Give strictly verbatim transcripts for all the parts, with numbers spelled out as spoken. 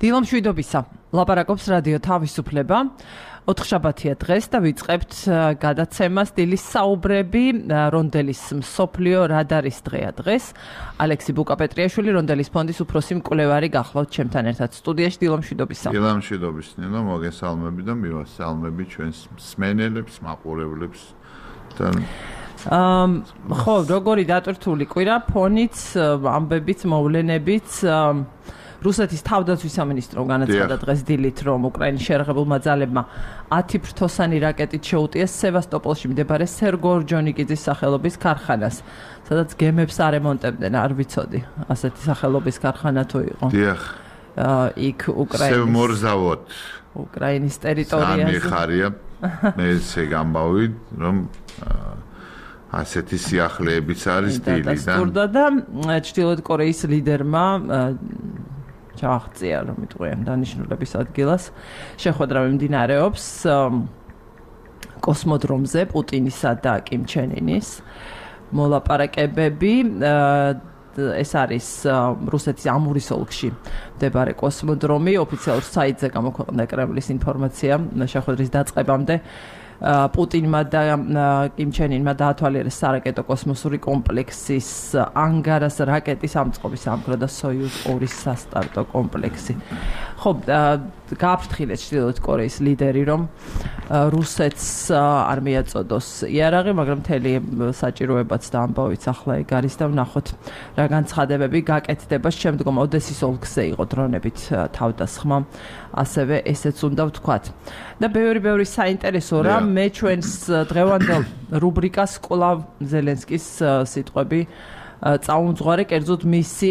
დილომშვიდობისა. ლაპარაკობს რადიო თავისუფლება. ოთხშაბათია დღეს და ვიწყებთ გადაცემას დილის საუბრები რონდელის მსოფლიო რადარის დღეა დღეს. ალექსი ბუკაპეტრიაშვილი რონდელის ფონდის უფროსი მკვლევარი გახლავთ ჩემთან ერთად სტუდიაში. დილომშვიდობისა. დილომშვიდობის ნინო, მოგესალმები და მივასალმები ჩვენს მსმენელებს, მაყურებლებს და აა ხო, როგორი დატვირთული კვირა, ფონიც, ამბებიც, მოვლენებიც რუსეთის თავდაცვის სამინისტრომ განაცხადა დღეს დილით, რომ უკრაინის შეიარაღებულმა ძალებმა ათი ფრთოსანი რაკეტით შეუტიეს სევასტოპოლში მდებარე სერგო-ორჯონიკიძის სახელობის ქარხანას, სადაც გემებს არემონტებდნენ, არ ვიცოდი, ასეთი სახელობის ქარხანა თუ იყო. დიახ. აა იქ უკრაინის სევმორზავოდ უკრაინის ტერიტორიაზე. სამი ხარია. მე ესე გამბავი, რომ ასეთი სიახლეებიც არის დილიდან. და ჩრდილოეთ კორეის ლიდერმა ჩააღწია, რომ იტყვიან დანიშნულების ადგილას შეხვედრა მიმდინარეობს კოსმოდრომზე პუტინისა და კიმ ჩენ ინის მოლაპარაკებები. ეს არის რუსეთის ამურის ოლქში მდებარე კოსმოდრომი. ოფიციალურ საიტზე გამოქვეყნდა კრემლის ინფორმაცია შეხვედრის დაწყებამდე. პუტინმა და კიმ ჩენ ინმა დაათვალიერეს სარაკეტო კოსმოსური კომპლექსის ანგარას რაკეტის ამწყობის სამხედრო და სოიუზ ორი სასტარტო კომპლექსი. ხო, გააფრთხილეს ჩრდილოეთ კორეის ლიდერი, რომ რუსეთს არ მიაწოდოს იარაღი, მაგრამ მთელი საჭიროებაც და ამბავიც ახლა ეგ არის და ვნახოთ რა განცხადებები გაკეთდება. შემდგომ ოდესის ოლქზე იყო დრონებით თავდასხმა, ასევე ესეც უნდა ვთქვათ. და ბევრი-ბევრი საინტერესო რა, მე ჩვენს დღევანდელ რუბრიკას კვლავ ზელენსკის სიტყვები წაუმძღვარე, კერძოდ მისი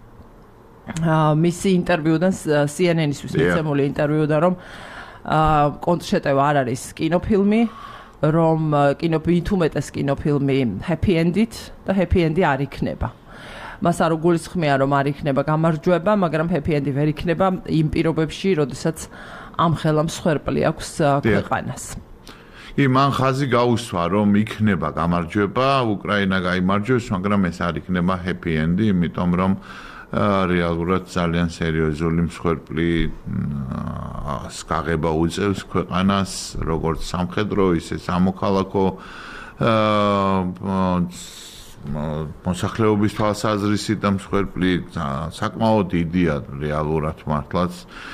მისი ინტერვიუდან სი ენ ენ-ისთვის მიცემული ინტერვიუდან, რომ კონტრშეტევა არ არის კინოფილმი, რომ კინოფილმი თუმეტეს კინოფილმი happy end-ით და happy end-ი არ იქნება. მას არ უგულისხმია, რომ არ იქნება გამარჯვება, მაგრამ happy end-ი ვერ იქნება იმ პირობებში, როდესაც ამ ხელა მსხვერპლი აქვს ქვეყანას. კი, მან ხაზი გაუსვა, რომ იქნება გამარჯვება, უკრაინა გაიმარჯვებს, მაგრამ ეს არ იქნება happy end-ი, იმიტომ რომ რეალურად ძალიან სერიოზული მსხვერპლი გაღება უწევს ქვეყანას, როგორც სამხედრო, ისე სამოქალაქო მოსახლეობის თვალსაზრისით და მსხვერპლი საკმაოდ დიდია რეალურად მართლაც.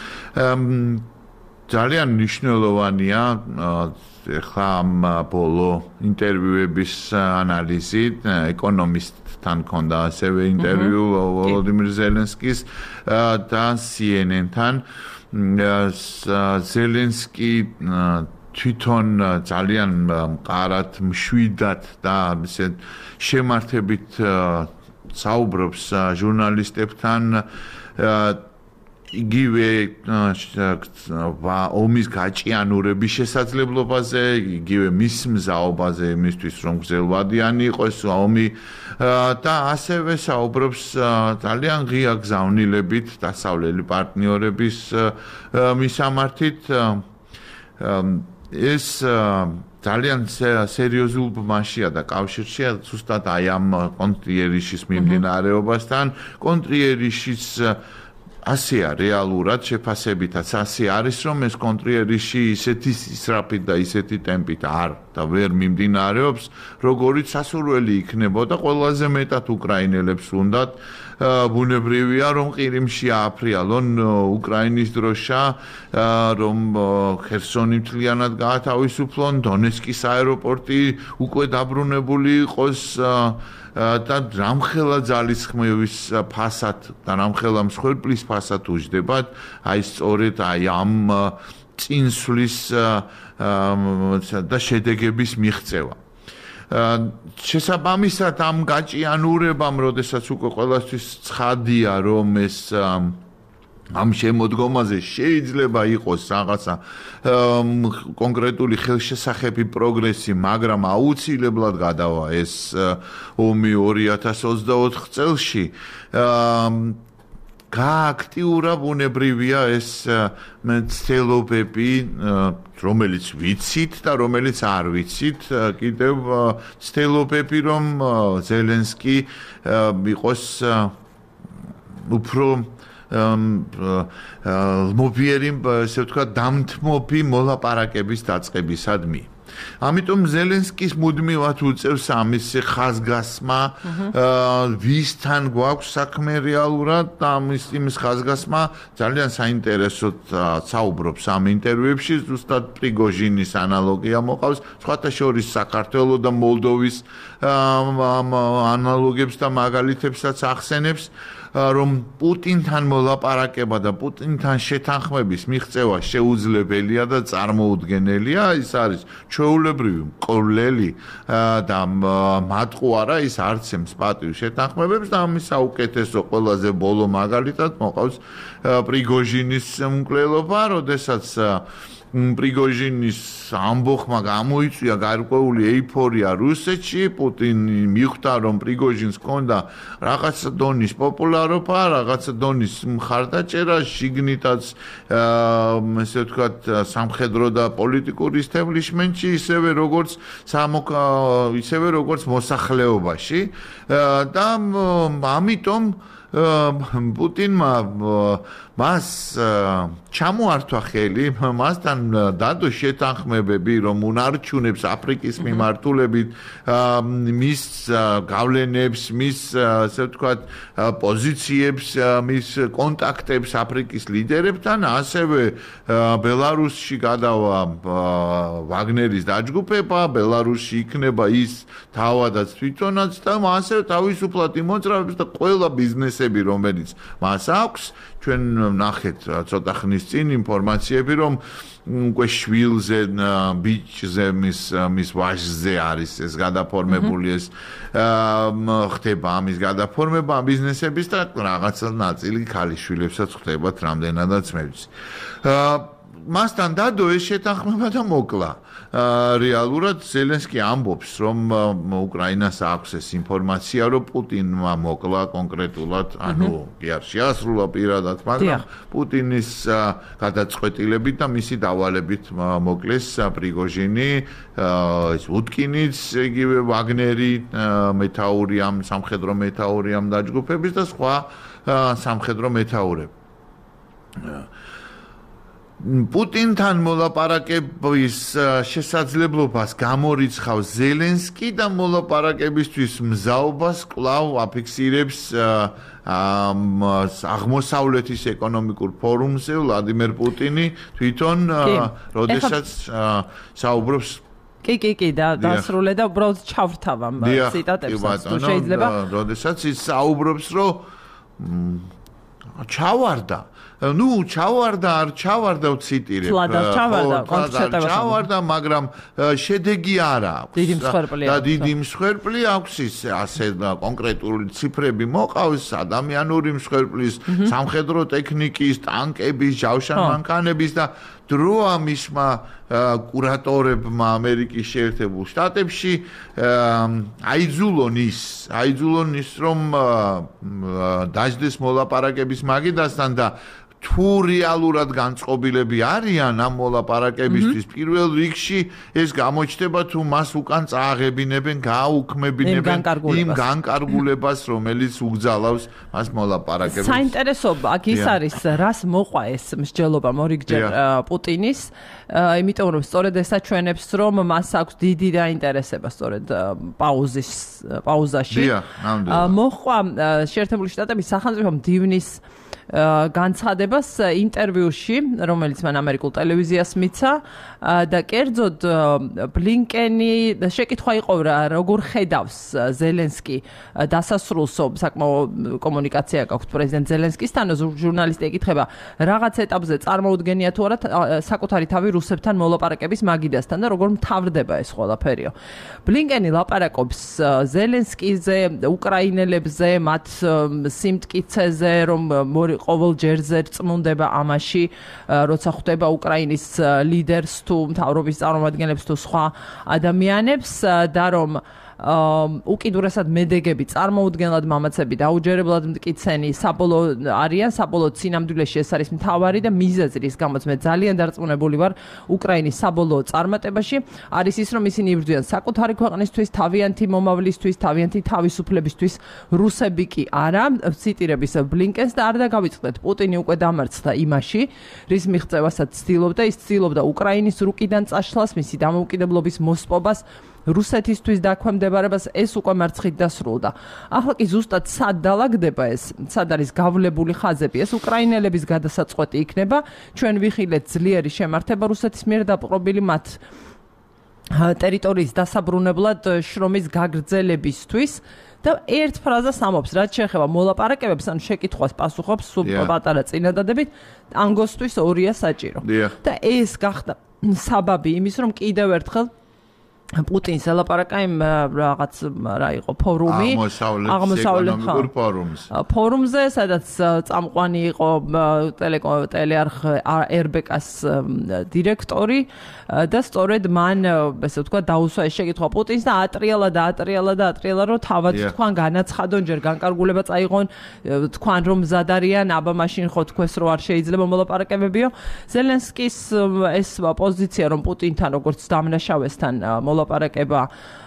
ძალიან მნიშვნელოვანია ახლა ამ ბოლო ინტერვიუების ანალიზით, ეკონომისტთან ქონდა ასევე ინტერვიუ ვოლოდიმირ ზელენსკის და სი ენ ენ-თან. ზელენსკი თვითონ ძალიან მყარად, მშვიდად და ისე შემართებით საუბრობს ჟურნალისტებთან. იგივე ომის გაჭიანურების შესაძლებლობაზე, იგივე მის მზაობაზე იმისთვის, რომ გრძელვადიანი იყოს ომი და ასევე საუბრობს ძალიან ღია გზავნილებით დასავლელი პარტნიორების მისამართით. ეს ძალიან სერიოზულ ბმაშია და კავშირშია ზუსტად აი ამ კონტრიერიშის მიმდინარეობასთან. კონტრიერიშის ასეა რეალურად შეფასებითაც ასე არის, რომ ეს კონტრიერიში ისეთი ისრაფით და ისეთი ტემპით არ და ვერ მიმდინარეობს, როგორიც სასურველი იქნებოდა ყველაზე მეტად უკრაინელებს უნდათ. ბუნებრივია, რომ ყირიმში ააფრიალონ უკრაინის დროშა, რომ ხერსონი მთლიანად გაათავისუფლონ, დონეცკის აეროპორტი უკვე დაბრუნებული იყოს და რამხელა ძალისხმევის ფასად და რამხელა მსხვერპლის ფასად უჯდებათ, აი სწორედ აი ამ წინსვლის და შედეგების მიღწევა. შესაბამისად ამ გაჭიანურებამ, როდესაც უკვე ყველასთვის ცხადია, რომ ეს ამ შემოდგომაზე შეიძლება იყოს რაღაცა კონკრეტული ხელშესახები პროგრესი, მაგრამ აუცილებლად გადავა ეს ომი ორი ათას ოცდაოთხ წელში. გააქტიურა ბუნებრივია ეს მცდელობები, რომელიც ვიცით და რომელიც არ ვიცით, კიდევ მცდელობები, რომ ზელენსკი იყოს უფრო მობიერი, ესე ვთქვათ, დამთმობი მოლაპარაკების დაწყებისადმი. ამიტომ ზელენსკის მუდმივად უწევს ამის ხაზგასმა, ვისთან გვაქვს საქმე რეალურად და ამის იმის ხაზგასმა ძალიან საინტერესოდ საუბრობს ამ ინტერვიუებში, ზუსტად პრიგოჟინის ანალოგია მოყავს, სხვათა შორის საქართველოს და მოლდოვის ანალოგებს და მაგალითებსაც ახსენებს. რომ პუტინთან მოლაპარაკება და პუტინთან შეთანხმების მიღწევა შეუძლებელია და წარმოუდგენელია, ის არის ჩვეულებრივი მკვლელი და მატყუ არა, ის არც ემს პატივ შეთანხმებებს და ამის საუკეთესო ყველაზე ბოლო მაგალითად მოყავს პრიგოჟინის მკვლელობა, როდესაც პრიგოჟინის ამბოხმა გამოიწვია გარკვეული ეიფორია რუსეთში, პუტინი მიხვდა, რომ პრიგოჟინს ჰქონდა რაღაცა დონის პოპულარობა, რაღაცა დონის მხარდაჭერა, შიგნითაც ესე ვთქვათ, სამხედრო და პოლიტიკურ ისტებლიშმენტში, ისევე როგორც ისევე როგორც მოსახლეობაში და ამიტომ პუტინმა მას ჩამოართვა ხელი, მასთან დადო შეთანხმებები, რომ უნარჩუნებს აფრიკის მიმართულებით მის გავლენებს, მის ასე ვთქვათ, პოზიციებს, მის კონტაქტებს აფრიკის ლიდერებთან, ასევე ბელარუსში გადავა ვაგნერის დაჯგუფება, ბელარუსში იქნება ის თავადაც თვითონაც და ასევე თავისუფლად იმოძრავებს და ყველა ბიზნესები, რომელიც მას აქვს, ჩვენ ნახეთ ცოტა ხნის წინ ინფორმაციები, რომ უკვე შვილზე, ბიჭზე, მის მის ვაჟზე არის ეს გადაფორმებული, ეს ხდება ამის გადაფორმება ბიზნესების და რაღაცა ნაწილი ქალიშვილებსაც ხდებათ რამდენადაც მეც. მასთან დადო ეს შეთანხმება და მოკლა. რეალურად ზელენსკი ამბობს, რომ უკრაინას აქვს ეს ინფორმაცია, რომ პუტინმა მოკლა კონკრეტულად, ანუ კი არ შეასრულა პირადად, მაგრამ პუტინის გადაწყვეტილებით და მისი დავალებით მოკლეს პრიგოჟინი, ეს უტკინიც, იგივე ვაგნერი, მეთაური ამ სამხედრო მეთაური ამ დაჯგუფების და სხვა სამხედრო მეთაურები. პუტინთან მოლაპარაკების შესაძლებლობას გამორიცხავს ზელენსკი და მოლაპარაკებისთვის მზაობას კვლავ აფიქსირებს აღმოსავლეთის ეკონომიკურ ფორუმზე ვლადიმერ პუტინი თვითონ, როდესაც საუბრობს კი, კი, კი, და დასრულე და უბრალოდ ჩავრთავ ამ ციტატებსაც, თუ შეიძლება. როდესაც ის საუბრობს, რომ ჩავარდა ნუ ჩავარდა არ ჩავარდა ვციტირებ ჩავარდა მაგრამ შედეგი არ აქვს და დიდი მსხვერპლი აქვს ის ასე კონკრეტული ციფრები მოყავს ადამიანური მსხვერპლის სამხედრო ტექნიკის ტანკების ჯავშანმანქანების და დროა მისმა კურატორებმა ამერიკის შეერთებულ შტატებში აიძულონ ის აიძულონ ის რომ დაждდეს მოლაპარაკების მაგიდასთან და თუ რეალურად განწყობილები არიან ამ მოლაპარაკებისთვის პირველ რიგში ეს გამოჩნდება თუ მას უკან წააღებინებენ, გააუქმებინებენ იმ განკარგულებას, რომელიც უგზალავს მას მოლაპარაკებებს. საინტერესო აქ ის არის, რას მოყვა ეს მსჯელობა მორიგჯერ პუტინის, იმიტომ რომ სწორედ ეს აჩვენებს, რომ მას აქვს დიდი დაინტერესება სწორედ პაუზის პაუზაში. მოყვა შეერთებული შტატების სახელმწიფო მდივნის განცხადებას ინტერვიუში, რომელიც მან ამერიკულ ტელევიზიას მიცა და კერძოდ ბლინკენი შეკითხვა იყო რა, როგორ ხედავს ზელენსკი დასასრულსო საკმაო კომუნიკაცია გაქვთ პრეზიდენტ ზელენსკისთან, ჟურნალისტი ეკითხება, რაღაც ეტაპზე წარმოუდგენია თუ არა საკუთარი თავი რუსებთან მოლაპარაკების მაგიდასთან და როგორ მთავრდება ეს ყველაფერიო. ბლინკენი ლაპარაკობს ზელენსკიზე, უკრაინელებზე, მათ სიმტკიცეზე, რომ ყოველ ჯერზე წმუნდება ამაში, როცა ხვდება უკრაინის ლიდერს თუ მთავრობის წარმომადგენლებს თუ სხვა ადამიანებს და რომ უკიდურესად მედეგები, წარმოუდგენლად მამაცები, დაუჯერებლად მტკიცენი, საბოლოო არიან, საბოლოო სინამდვილეში ეს არის მთავარი და მიზეზი, რის გამოც მე ძალიან დარწმუნებული ვარ უკრაინის საბოლოო წარმატებაში, არის ის, რომ ისინი იბრძვიან საკუთარი ქვეყნისთვის, თავიანთი მომავლისთვის, თავიანთი თავისუფლებისთვის, რუსები კი არა, ციტირების ბლინკენს და არ დაგავიწყდეთ, პუტინი უკვე დამარცხდა იმაში, რის მიღწევასაც ცდილობდა, ის ცდილობდა უკრაინის რუკიდან წაშლას, მისი დამოუკიდებლობის მოსპობას, რუსეთისთვის დაქვემდებარებას, ეს უკვე მარცხით დასრულდა. ახლა კი ზუსტად სად დალაგდება ეს, სად არის გავლებული ხაზები, ეს უკრაინელების გადასაწყვეტი იქნება, ჩვენ ვიხილეთ ძლიერი შემართება რუსეთის მიერ დაპყრობილი მათ ტერიტორიის დასაბრუნებლად შრომის გაგრძელებისთვის და ერთ ფრაზას ამობს, რაც შეეხება მოლაპარაკებებს, ან შეკითხვას პასუხობს პატარა წინადადებით, ტანგოსთვის ორია საჭირო. და ეს გახდა საბაბი იმის, რომ კიდევ ერთხელ პუტინს ელაპარაკა იმ რაღაც რა იყო ფორუმი აღმოსავლეთ ფორუმის ფორუმზე, სადაც წამყვანი იყო ტელეარხ er be ka-ს დირექტორი და სწორედ მან ესე ვთქვა დაუსვა ეს შეკითხვა პუტინს და ატრიალა და ატრიალა და ატრიალა რომ თავად თქვან განაცხადონ, ჯერ განკარგულება წაიღონ, თქვან რომ მზად არიან, აბა მაშინ ხო თქვეს რომ არ შეიძლება მოლაპარაკებებიო. ზელენსკის ეს პოზიცია, რომ პუტინთან როგორც დამნაშავესთან მოლაპარაკება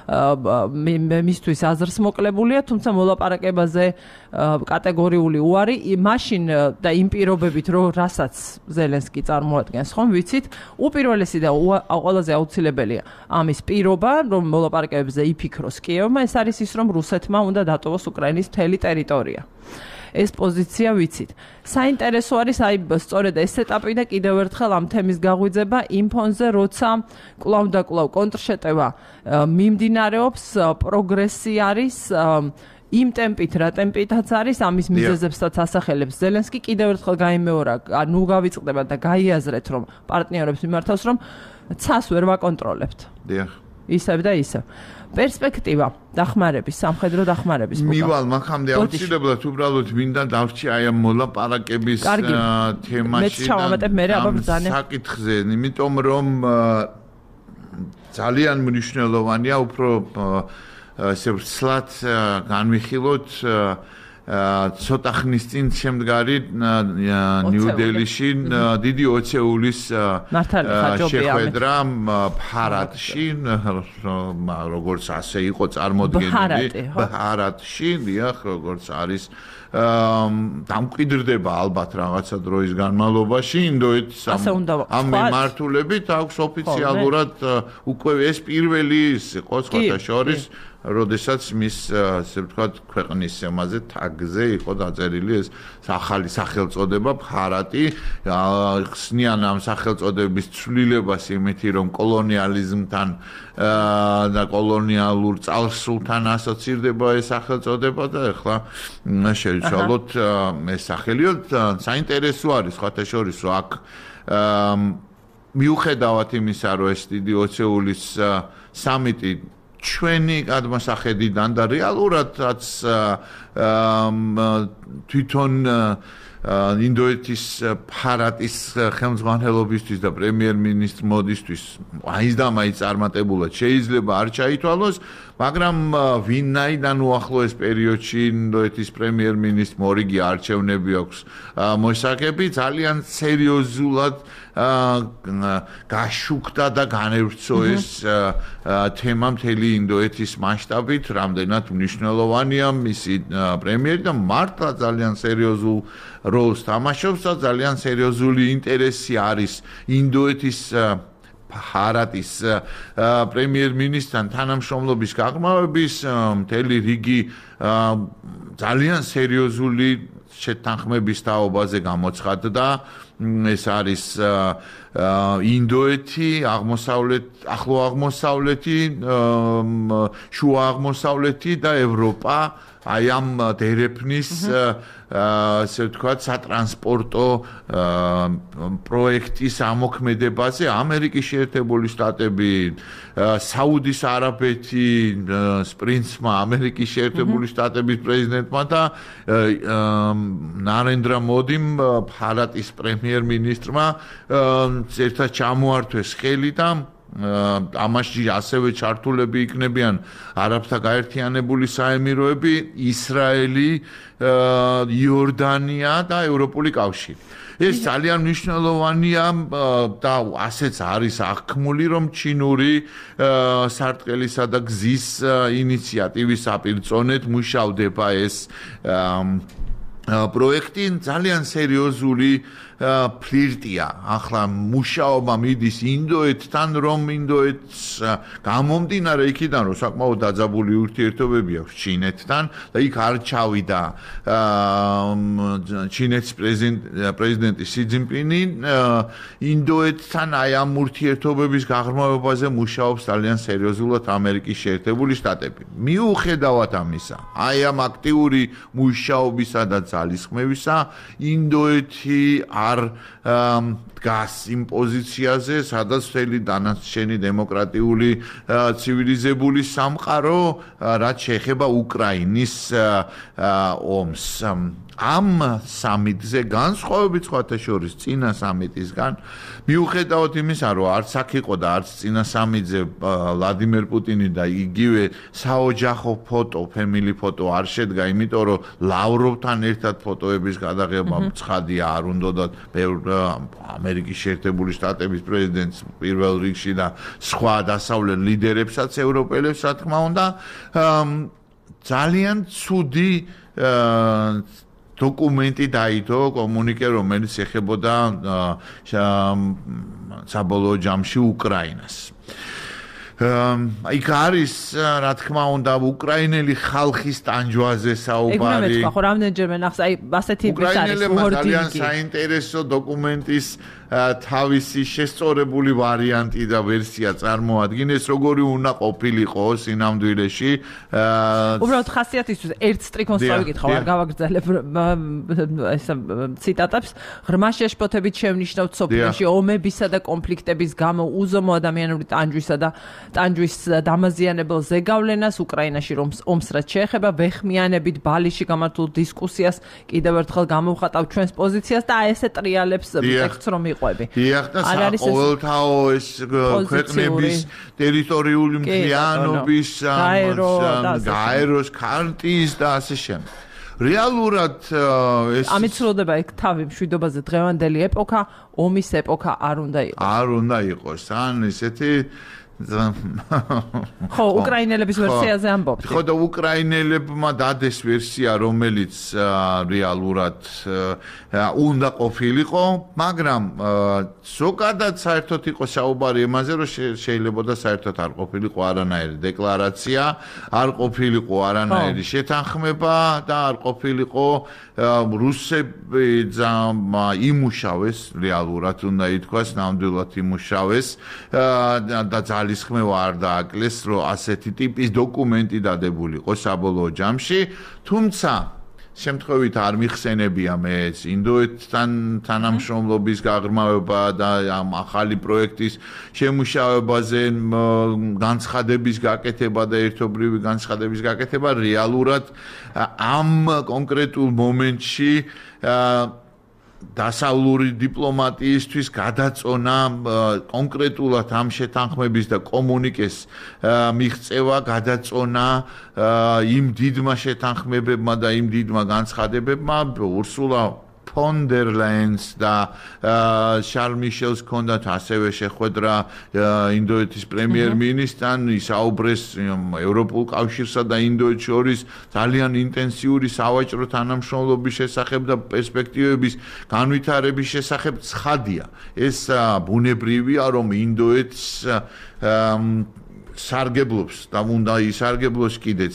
მისთვის აზრს მოკლებულია, თუმცა მოლაპარაკებაზე კატეგორიული უარი მაშინ და იმ პირობებით, რომ რასაც ზელენსკი წარმოადგენს, ხომ ვიცით, უპირველესი და ყველაზე აუცილებელია ამის პირობა, რომ მოლაპარაკებებზე იფიქროს კიევმა, ეს არის ის, რომ რუსეთმა უნდა დატოვოს უკრაინის მთელი ტერიტორია. ეს პოზიცია ვიცით. საინტერესო არის აი სწორედ ეს ეტაპი და კიდევ ერთხელ ამ თემის გაღვიძება იმ ფონზე, როცა კვლავ და კვლავ კონტრშეტევა მიმდინარეობს, პროგრესი არის იმ ტემპით, რა ტემპითაც არის, ამის მიზეზებსაც ასახელებს ზელენსკი, კიდევ ერთხელ გაიმეორა, ნუ გავიწყდება და გაიაზრეთ, რომ პარტნიორებს მიმართავს, რომ ცას ვერ ვაკონტროლებთ. დიახ. ისევ და ისევ. პერსპექტივა დახმარების, სამხედრო დახმარების. მივალ მაგამდე აუცილებლად უბრალოდ მინდა დავრჩი აი ამ მოლაპარაკების თემაში და საკითხზე, იმიტომ რომ ძალიან მნიშვნელოვანია უფრო ესე ვცლად განვიხილოთ ცოტა ხნის წინ შემდგარი ნიუ-დელიში დიდი ოცეულის შეხვედრა ბჰარატში, როგორც ასე იყო წარმოდგენილი, ბჰარატში, დიახ, როგორც არის დამკვიდრდება ალბათ რაღაცა დროის განმავლობაში, ინდოეთის ამ მიმართულებით აქვს ოფიციალურად უკვე ეს პირველი იყო სხვათა შორის, როდესაც მის ასე ვთქვათ ქვეყნის ემაზე თაგზე იყო დაწერილი ეს ახალი სახელწოდება ბჰარატი, ხსნიან ამ სახელწოდების ცვლილებას იმითი, რომ კოლონიალიზმთან და კოლონიალურ წარსულთან ასოცირდება ეს სახელწოდება და ეხლა შევიცვალოთ ეს სახელიო. საინტერესო არის სხვათა შორის, რომ აქ მიუხედავად იმისა, რომ ეს დიდი ოცეულის სამიტი ჩვენი გადმოსახედიდან და რეალურადაც თვითონ ინდოეთის ბჰარატის ხელმძღვანელობისთვის და პრემიერ-მინისტრ მოდისთვის აიც და მაიც წარმატებულად შეიძლება არ ჩაითვალოს, მაგრამ ვინაიდან უახლოეს პერიოდში ინდოეთის პრემიერ-მინისტრ მორიგი არჩევნები აქვს მოსაგები, ძალიან სერიოზულად გაშუქდა და განევრცო ეს თემა მთელი ინდოეთის მასშტაბით, რამდენად მნიშვნელოვანია მისი პრემიერი და მართლა ძალიან სერიოზულ როლს თამაშობს და ძალიან სერიოზული ინტერესი არის ინდოეთის ბჰარატის პრემიერ-მინისტრთან თანამშრომლობის გაღრმავების, მთელი რიგი ძალიან სერიოზული შეთანხმების თაობაზე გამოცხადდა. ეს არის ინდოეთი, აღმოსავლეთ, ახლო აღმოსავლეთი, შუა აღმოსავლეთი და ევროპა აი ამ დერეფნის ასე ვთქვათ სატრანსპორტო პროექტის ამოქმედებაზე ამერიკის შეერთებული შტატები, საუდის არაბეთი პრინცმა, ამერიკის შეერთებული შტატების პრეზიდენტმა და ნარენდრა მოდიმ ბჰარატის პრემიერ-მინისტრმა ერთად ჩამოართვეს ხელი და ამაში ასევე ჩართულები იქნებიან არაბთა გაერთიანებული საემიროები, ისრაელი, იორდანია და ევროპული კავშირი. ეს ძალიან მნიშვნელოვანია და ასეც არის აღქმული, რომ ჩინური სარტყელისა და გზის ინიციატივის საპირწონედ მუშავდება ეს პროექტი. ძალიან სერიოზული ფლირტია. ახლა მუშაობა მიდის ინდოეთთან, რომ ინდოეთს გამომდინარე იქიდან, რომ საკმაოდ დაძაბული ურთიერთობები აქვს ჩინეთთან და იქ არ ჩავიდა ჩინეთის პრეზიდენტი სი ძინპინი, ინდოეთთან აი ამ ურთიერთობების გაღრმავებაზე მუშაობს ძალიან სერიოზულად ამერიკის შეერთებული შტატები. მიუხედავად ამისა, აი ამ აქტიური მუშაობისა და ძალისხმევისა, ინდოეთი არ დგას იმ პოზიციაზე, სადაც მთელი დანარჩენი დემოკრატიული ცივილიზებული სამყარო, რაც შეეხება უკრაინის ომს. ამ სამიტზე განსხვავებით სხვათა შორის წინა სამიტისგან, მიუხედავად იმისა, რომ არც აქ იყო და არც წინა სამიტზე ვლადიმერ პუტინი და იგივე საოჯახო ფოტო, ფემილი ფოტო არ შედგა, იმიტომ რომ ლავროვთან ერთად ფოტოების გადაღება ცხადია, არ უნდათ ამერიკის შეერთებული შტატების პრეზიდენტს პირველ რიგში და სხვა დასავლელ ლიდერებსაც, ევროპელებს, რა თქმა უნდა, ძალიან ცუდი დოკუმენტი დაიდო, კომუნიკე, რომელიც ეხებოდა საბოლოო ჯამში უკრაინას. იქ არის, რა თქმა უნდა, უკრაინელი ხალხის ტანჯვაზე საუბარი. ეგ ხო რამდენჯერმე ნახს, აი ასეთი ის არის უკრაინელებმა ძალიან საინტერესო დოკუმენტის თავისი შესწორებული ვარიანტი და ვერსია წარმოადგენს, როგორი უნდა ყოფილიყო სინამდვილეში. უბრალოდ ხასიათისთვის ერთ სტრიქონს წავიკითხავ, არ გავაგრძელებ ეს ციტატებს. ღრმა შეშფოთებით შევნიშნავთ სოფლიოში ომებისა და კონფლიქტების გამო უზომო ადამიანური ტანჯვისა და ტანჯვის დამაზიანებელ ზეგავლენას უკრაინაში რომ ომს რაც შეეხება ვეხმიანებით ბალიში გამართულ დისკუსიას კიდევ ერთხელ გამოვხატავ ჩვენს პოზიციას და აი ესე ტრიალებს ტექსტს რომ დიახ და საყოველთაო ეს ქვეყნების ტერიტორიული მთლიანობის გაეროს ქარტიის და ასე შემდეგ. რეალურად ეს ამით სრულდება ეგ თავი მშვიდობაზე დღევანდელი ეპოქა, ომის ეპოქა არ უნდა იყოს. არ უნდა იყოს, ან ესეთი ხო, უკრაინელების ვერსიაზე ამბობთ. ხო და უკრაინელებმა დადეს ვერსია, რომელიც რეალურად უნდა ყოფილიყო, მაგრამ ზოგადად საერთოდ იყო საუბარი იმაზე, რომ შეიძლება და საერთოდ არ ყოფილიყო არანაირი დეკლარაცია, არ ყოფილიყო არანაირი შეთანხმება და არ ყოფილიყო რუსები იმუშავეს, რეალურად უნდა ითქვას, ნამდვილად იმუშავეს და ძალისხმევა არ დააკლეს, რომ ასეთი ტიპის დოკუმენტი დადებულიყო საბოლოო ჯამში, თუმცა შემთხვევით არ მიხსენებია მე ეს ინდოეთთან თანამშრომლობის გაღრმავება და ამ ახალი პროექტის შემუშავებაზე განცხადების გაკეთება და ერთობლივი განცხადების გაკეთება რეალურად ამ კონკრეტულ მომენტში დასავლური დიპლომატიისთვის გადაწონა კონკრეტულად ამ შეთანხმების და კომუნიკეს მიღწევა გადაწონა იმ დიდმა შეთანხმებებმა და იმ დიდმა განცხადებებმა ურსულა ფონ დერ ლაიენს და შარლ მიშელს ჰქონდათ ასევე შეხვედრა ინდოეთის პრემიერ-მინისტრთან, ისაუბრეს ევროპულ კავშირსა და ინდოეთს შორის ძალიან ინტენსიური სავაჭრო თანამშრომლობის შესახებ და პერსპექტივების განვითარების შესახებ. ცხადია, ეს ბუნებრივია, რომ ინდოეთს სარგებლობს და უნდა ისარგებლოს კიდეც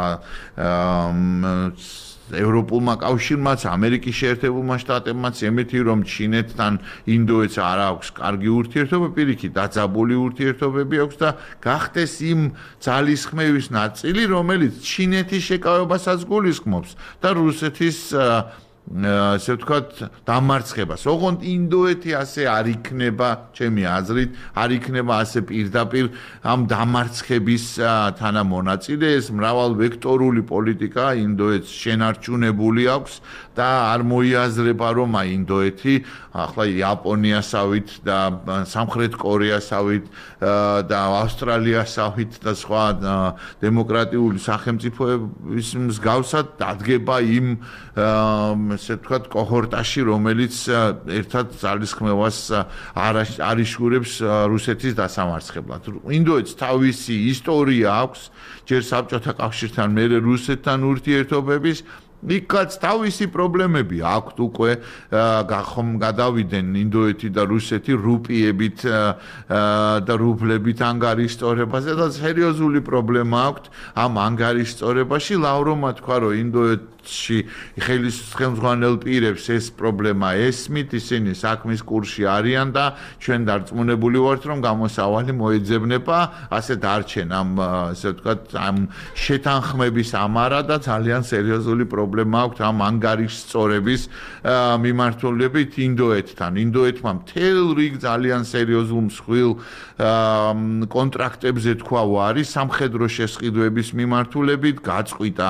ევროპულმა კავშირმაც, ამერიკის შეერთებულმა შტატებმაც, ემეთი რომ ჩინეთთან ინდოეთს არ აქვს კარგი ურთიერთობა, პირიქით დაძაბული ურთიერთობები აქვს და გახდეს იმ ძალისხმევის ნაწილი, რომელიც ჩინეთის შეკავებასაც გულისხმობს და რუსეთის ასე ვთქვათ დამარცხებას. ოღონდ ინდოეთი ასე არ იქნება, ჩემი აზრით, არ იქნება ასე პირდაპირ ამ დამარცხების თანამონაწილე. ეს მრავალვექტორული პოლიტიკა ინდოეთს შენარჩუნებული აქვს და არ მოიაზრება რომ აი ინდოეთი ახლა იაპონიასავით და სამხრეთ კორეასავით და ავსტრალიასავით და სხვა დემოკრატიული სახელმწიფოების მსგავსად დადგება იმ ესე ვთქვათ კოჰორტაში რომელიც ერთად ძალისხმევას არ არიშურებს რუსეთის დასამარცხებლად. ინდოეთს თავისი ისტორია აქვს ჯერ საბჭოთა კავშირთან მერე რუსეთთან ურთიერთობების იქაც თავისი პრობლემები აქვთ უკვე გახომ გადავიდნენ ინდოეთი და რუსეთი რუპიებით და რუბლებით ანგარიშწორებაზე და სერიოზული პრობლემა აქვთ ამ ანგარიშწორებაში ლავროვმა თქვა რომ ინდოეთში ხელმძღვანელ პირებს ეს პრობლემა ესმით ისინი საქმის კურსში არიან და ჩვენ დარწმუნებული ვართ რომ გამოსავალი მოეძებნება ასე დარჩენ ამ ასე ვთქვათ ამ შეთანხმების ამარა და ძალიან სერიოზული პრობლემა პრობლემა აქვს ამ ანგარიშწორების მიმართულებით ინდოეთთან. ინდოეთმა მთელ რიგ ძალიან სერიოზულ მსხვილ კონტრაქტებზე თქვა ვარი სამხედრო შესყიდვების მიმართულებით, გაწყვიტა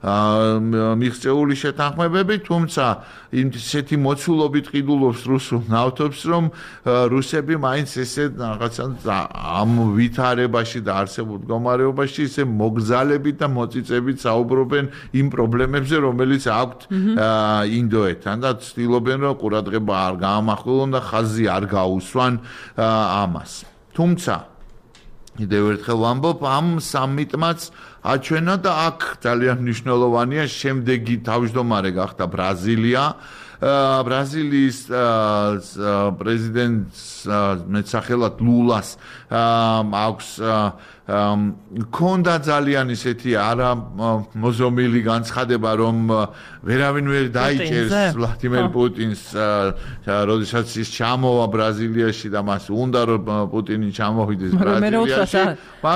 მიღწეული შეთანხმებები, თუმცა ისეთი მოცულობით ყიდულობს რუსულ ნავთობს, რომ რუსები მაინც ესე რაღაცა ამ ვითარებაში და არსებულ მდგომარეობაში ისე მოგზალებით და მოწიწებით საუბრობენ იმ პრობლემებზე, რომელიც აქვთ ინდოეთთან და ცდილობენ რომ ყურადღება არ გაამახვილონ და ხაზი არ გაუსვან ამას. თუმცა კიდევ ერთხელ ვამბობ ამ სამიტმაც აჩვენა და აქ ძალიან მნიშვნელოვანია შემდეგი თავმჯდომარე გახდა ბრაზილია. ბრაზილიის პრეზიდენტს მეტსახელად ლულას აქვს ქონდა ძალიან ისეთი არა მოზომილი განცხადება რომ ვერავინ ვერ დაიჭერს ვლადიმერ პუტინს როდესაც ის ჩამოვა ბრაზილიაში და მას უნდა რომ პუტინი ჩამოვიდეს ბრაზილიაში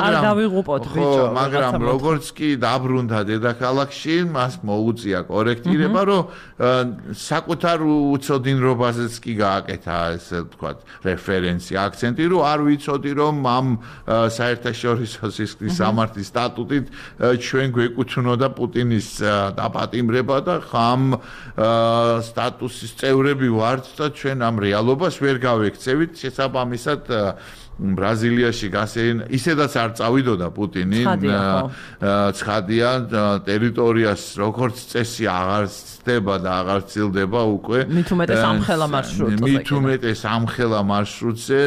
მაგრამ როგორც კი დაბრუნდა დედაქალაქში მას მოუწია კორექტირება რომ საკუთარ უცოდინრობაზეც კი გააკეთა ესე ვთქვათ რეფერენცია აქცენტი რომ არ ვიცოდი რომ ამ საერთაშორისო სისხლის სამართლის სტატუტით ჩვენ გვეკუთვნოდა პუტინის დაპატიმრება და ხამ სტატუსის წევრები ვართ და ჩვენ ამ რეალობას ვერ გავექცევით შესაბამისად ბრაზილიაში გასეინ ისედაც არ წავიდოდა პუტინი ცხადია ტერიტორიას როგორც წესი აღარ ცდება და აღარ ცილდება უკვე მით უმეტეს ამხელა მარშრუტზე მით უმეტეს ამხელა მარშრუტზე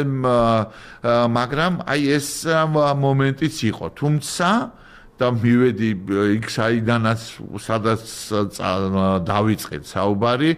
მაგრამ აი ეს მომენტიც იყო თუმცა და მივედი იქ საიდანაც სადაც დავიწყეთ საუბარი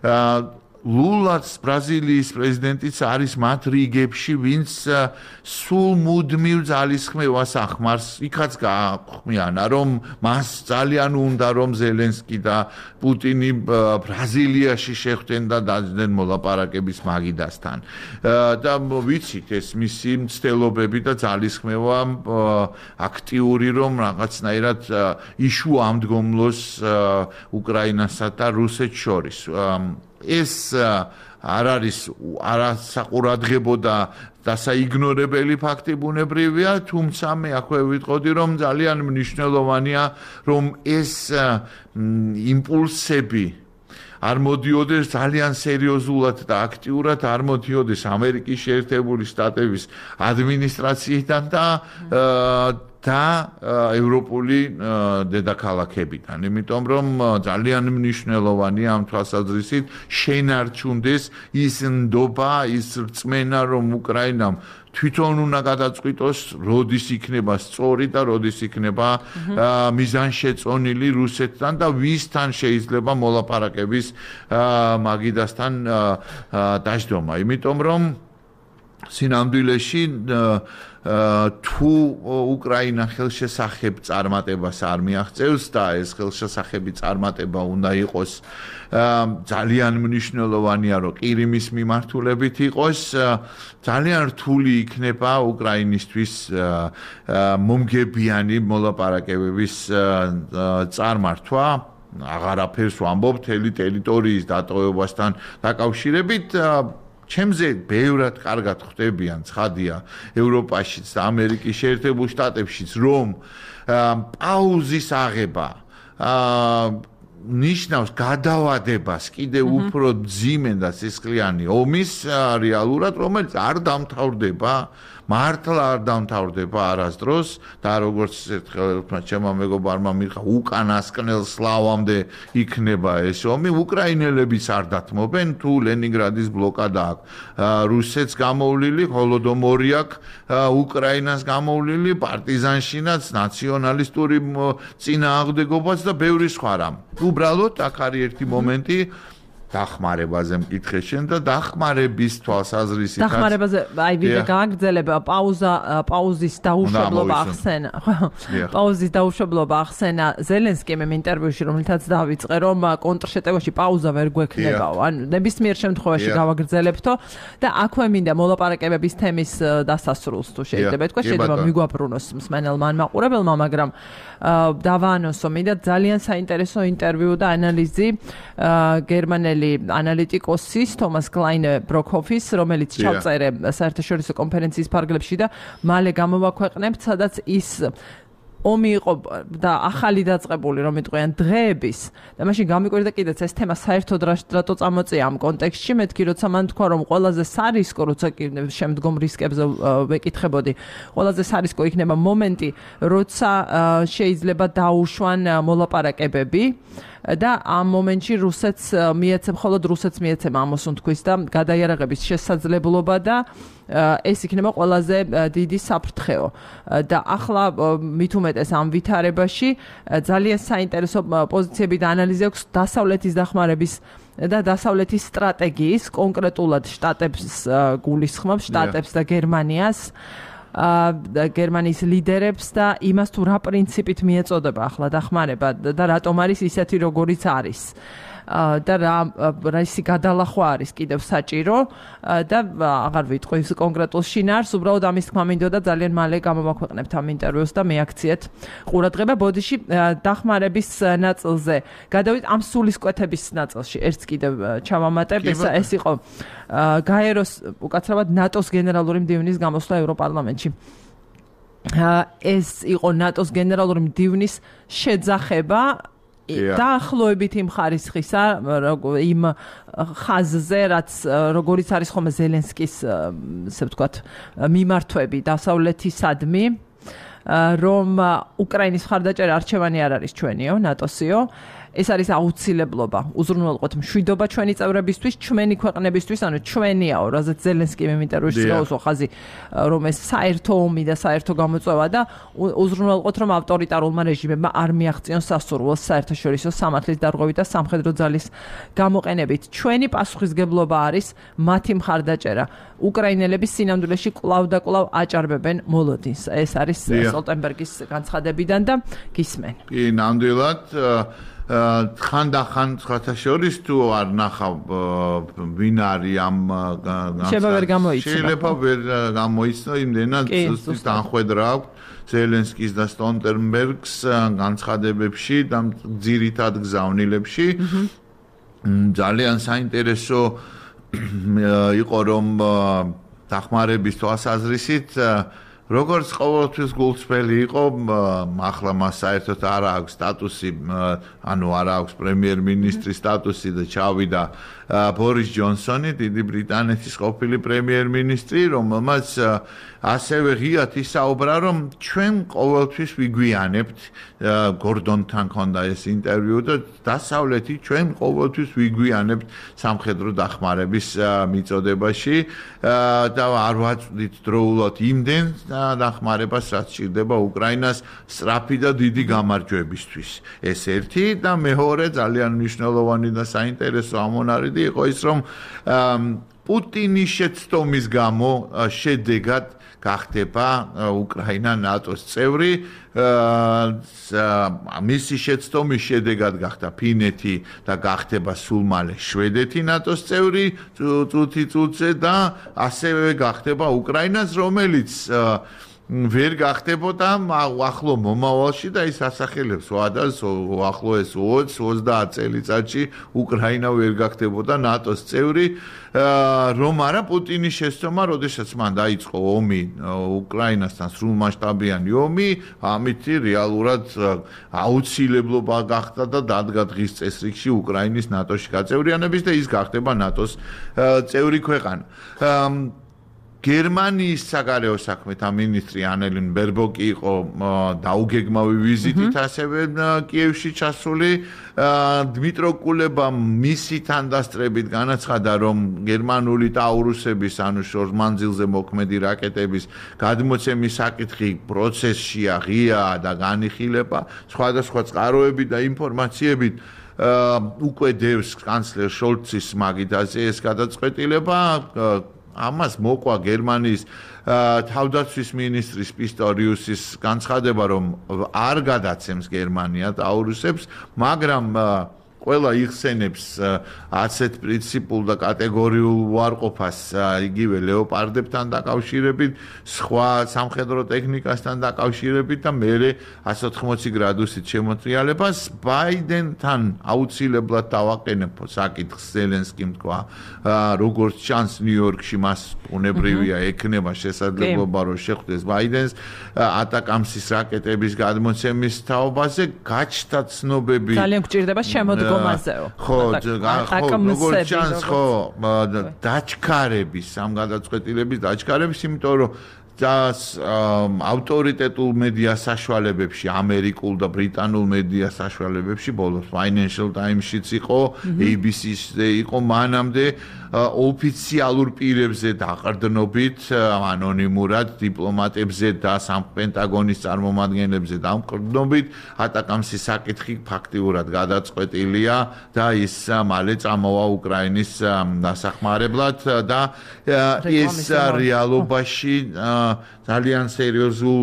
ლულაც ბრაზილიის პრეზიდენტიც არის მათ რიგებში ვინც სულ მუდმივ ძალისხმევას ახმარს იქაც გაახვმიანა რომ მას ძალიან უნდა რომ ზელენსკი და პუტინი ბრაზილიაში შეხვდნენ და დაძდნენ მოლაპარაკების მაგიდასთან და ვიცით ეს მისი მცდელობები და ძალისხმევა აქტიური რომ რაღაცნაირად იშუ ამდგომლოს უკრაინასა და რუსეთს შორის ეს არ არის არასაყურადღებო და დასაიგნორებელი ფაქტი ბუნებრივია, თუმცა მე აქვე ვიტყოდი რომ ძალიან მნიშვნელოვანია რომ ეს იმპულსები არ მოდიოდეს ძალიან სერიოზულად და აქტიურად არ მოდიოდეს ამერიკის შეერთებული შტატების ადმინისტრაციიდან და და ევროპული დედაქალაქებიდან, იმიტომ რომ ძალიან მნიშვნელოვანია ამ თვალსაზრისით შენარჩუნდეს ის ნდობა, ის რწმენა, რომ უკრაინამ თვითონ უნდა გადაწყვიტოს, როდის იქნება სწორი და როდის იქნება მიზანშეწონილი რუსეთთან და ვისთან შეიძლება მოლაპარაკების მაგიდასთან დაждომა, იმიტომ რომ სინამდვილეში თუ უკრაინა ხელშესახებ წარმატებას არ მიაღწევს და ეს ხელშესახები წარმატება უნდა იყოს ძალიან მნიშვნელოვანია რომ ყირიმის მიმართულებით იყოს ძალიან რთული იქნება უკრაინისთვის მომგებიანი მოლაპარაკებების წარმართვა აღარაფერს ვამბობ მთელი ტერიტორიის დატოვებასთან დაკავშირებით ჩემზე ბევრად კარგად ხვდებიან ცხადია ევროპაშიც და ამერიკის შეერთებულ შტატებშიც რომ პაუზის აღება ნიშნავს გადავადებას კიდე უფრო ძიმენ და სისხლიანი ომის რეალურად, რომელიც არ დამთავრდება, მართლა არ დამთავრდება არასდროს და როგორც ერთხელ ჩემმა მეგობარმა მიხა უკანასკნელ სლავამდე იქნება ეს ომი, უკრაინელებიც არ დათმობენ, თუ ლენინგრადის ბლოკადა აქვს რუსეთს გამოვლილი, ჰოლოდომორი აქვს უკრაინას გამოვლილი, პარტიზანშინაც, ნაციონალისტური წინააღმდეგობაც და ბევრი სხვა რამ. უბრალოდ აქ არის ერთი მომენტი დახმარებაზე მკითხე შენ და დახმარების თვალსაზრისით დახმარებაზე აი ვიდეო გააგრძელება პაუზა პაუზის დაუშვებლობა ახსენა პაუზის დაუშვებლობა ახსენა ზელენსკიმ ინტერვიუში რომელთაც დავიწყე რომ კონტრშეტევაში პაუზა ვერ გვექნებაო ან ნებისმიერ შემთხვევაში გავაგრძელებთო და აქვე მინდა მოლაპარაკებების თემის დასასრულს თუ შეიძლება თქვა შეიძლება მიგვაბრუნოს მსმენელმა ან მაყურებელმა მაგრამ დავაანონსო მინდა ძალიან საინტერესო ინტერვიუ და ანალიზი გერმანელი ანალიტიკოსის თომას კლაინე ბროკჰოფის რომელიც ჩავწერე საერთაშორისო კონფერენციის ფარგლებში და მალე გამოვაქვეყნებთ სადაც ის ომი იყო და ახალი დაწყებული რომ იტყვიან დღეების და მაშინ გამიკვირდა კიდეც ეს თემა საერთოდ რატო წამოწია ამ კონტექსტში მეთქი როცა მან თქვა რომ ყველაზე სარისკო როცა შემდგომ რისკებზე ვეკითხებოდი ყველაზე სარისკო იქნება მომენტი როცა შეიძლება დაუშვან მოლაპარაკებები და ამ მომენტში რუსეთს მიეცემ მხოლოდ რუსეთს მიეცემ ამას თქვის და გადაიარაღების შესაძლებლობა და ეს იქნება ყველაზე დიდი საფრთხეო და ახლა მით უმეტეს ამ ვითარებაში ძალიან საინტერესო პოზიციები და ანალიზი აქვს დასავლეთის დახმარების და დასავლეთის სტრატეგიის კონკრეტულად შტატებს გულისხმობს შტატებს და გერმანიას გერმანიის ლიდერებს და იმას თუ რა პრინციპით მიეწოდება ახლა დახმარება და რატომ არის ისეთი როგორიც არის და რა რაისი გადალახვა არის კიდევ საჭირო და აღარ ვიტყვი ის კონკრეტულ შინაარს უბრალოდ ამის თქმა მინდოდა ძალიან მალე გამოვაქვეყნებთ ამ ინტერვიუს და მეაქციეთ ყურადღება ბოდიში დახმარების ნაწილზე გადავით ამ სულისკვეთების ნაწილში ერთს კიდევ ჩავამატებ ეს იყო გაეროს უკაცრავად ნატოს გენერალური მდივნის გამოსვლა ევროპარლამენტში ეს იყო ნატოს გენერალური მდივნის შეძახება დაახლოებით იმ ხარისხისა იმ ხაზზე რაც როგორიც არის ხოლმე ზელენსკის ესე ვთქვათ მიმართვები დასავლეთისადმი რომ უკრაინის მხარდაჭერა არჩევანი არ არის ჩვენიო ნატოსიო ეს არის აუცილებლობა უზრუნველყოთ მშვიდობა ჩვენი წევრებისთვის ჩვენი ქვეყნებისთვის ანუ ჩვენიაო რაზეც ზელენსკი ინტერვიუში გაუსვა ხაზი რომ ეს საერთო ომი და საერთო გამოწვევა და უზრუნველყოთ რომ ავტორიტარულმა რეჟიმებმა არ მიაღწიონ სასურველს საერთაშორისო სამართლის დარღვევით და სამხედრო ძალის გამოყენებით ჩვენი პასუხისგებლობა არის მათი მხარდაჭერა უკრაინელები სინამდვილეში კვლავ და კვლავ აჭარბებენ მოლოდინს ეს არის სტოლტენბერგის განცხადებიდან და გისმენ კი ნამდვილად ხანდახან სხვათა შორის თუ არ ნახავ ვინ არის ამ შეიძლება ვერ გამოიცნო შეიძლება ვერ გამოიცნო იმდენად ზუსტად განხვედრა აქვს ზელენსკის და სტოლტენბერგს განცხადებებში და ძირითად გზავნილებში ძალიან საინტერესო იყო რომ დახმარების თვალსაზრისით როგორც ყოველთვის გულწრფელი იყო ახლა მას საერთოდ არ აქვს სტატუსი ანუ არ აქვს პრემიერ-მინისტრის სტატუსი და ჩავიდა ბორის ჯონსონი დიდი ბრიტანეთის ყოფილი პრემიერ-მინისტრი რომელმაც ასევე ღიად ისაუბრა რომ ჩვენ ყოველთვის ვიგვიანებთ გორდონთან ჰქონდა ეს ინტერვიუ და დასავლეთი ჩვენ ყოველთვის ვიგვიანებთ სამხედრო დახმარების მიწოდებაში და არ ვაწვდით დროულად იმდენ დახმარებას რაც სჭირდება უკრაინას სწრაფი და დიდი გამარჯვებისთვის ეს ერთი და მეორე ძალიან მნიშვნელოვანი და საინტერესო ამონარიდი იყო ის რომ პუტინის შეცდომის გამო შედეგად გახდება უკრაინა ნატოს წევრი მისი შეცდომის შედეგად გახდა ფინეთი და გახდება სულ მალე შვედეთი ნატოს წევრი წუთი წუთზე და ასევე გახდება უკრაინას რომელიც ვერ გახდებოდა ახლო მომავალში და ის ასახელებს ვადას ახლოეს ოცდაათი ოცდაათი წელიწადში უკრაინა ვერ გახდებოდა ნატოს წევრი რომ არა პუტინის შეცდომა როდესაც მან დაიწყო ომი უკრაინასთან სრულმასშტაბიანი ომი ამით რეალურად აუცილებლობა გახდა და დადგა დღის წესრიგში უკრაინის ნატოში გაწევრიანების და ის გახდება ნატოს წევრი ქვეყანა გერმანიის საგარეო საქმეთა მინისტრი ანელინ ბერბოკი იყო დაუგეგმავი ვიზიტით ასევე კიევში ჩასული დმიტრო კულებამ მისი თანდასწრებით განაცხადა რომ გერმანული ტაურუსების ანუ შორმანძილზე მოქმედი რაკეტების გადმოცემის საკითხი პროცესშია ღიაა და განიხილება სხვადასხვა წყაროები და ინფორმაციებით უკვე დევს კანცლერ შოლცის მაგიდაზე ეს გადაწყვეტილება ამას მოყვა გერმანიის თავდაცვის მინისტრის პისტორიუსის განცხადება რომ არ გადაცემს გერმანია ტაურუსებს მაგრამ ყველა იხსენებს ასეთ პრინციპულ და კატეგორიულ უარყოფას იგივე ლეოპარდებთან დაკავშირებით სხვა სამხედრო ტექნიკასთან დაკავშირებით და მერე εκατს ოთხმოცი გრადუსით შემოტრიალებას ბაიდენთან აუცილებლად დავაყენებ საკითხს ზელენსკიმ თქვა როგორც ჩანს ნიუ-იორკში მას უნებრივია ექნება შესაძლებლობა რომ შეხვდეს ბაიდენს ატაკამსის რაკეტების გადმოცემის თაობაზე გაჩნდა ცნობები ძალიან გჭირდება შემოდგომა ხო, როგორც ჩანს, ხო, დაჩქარების, ამ გადაწყვეტილების დაჩქარების, იმიტომ რომ და ავტორიტეტულ მედია საშუალებებში, ამერიკულ და ბრიტანულ მედია საშუალებებში, ბოლოს Financial Times-შიც იყო, A B C-ზე იყო მანამდე ოფიციალურ პირებზე დაყრდნობით, ანონიმურად დიპლომატებზე და პენტაგონის წარმომადგენლებზე დამყრდნობით, ატაკამსის საკითხი ფაქტიურად გადაწყვეტილია და ის მალე წამოვა უკრაინის დასახმარებლად და ეს რეალობაში ძალიან სერიოზულ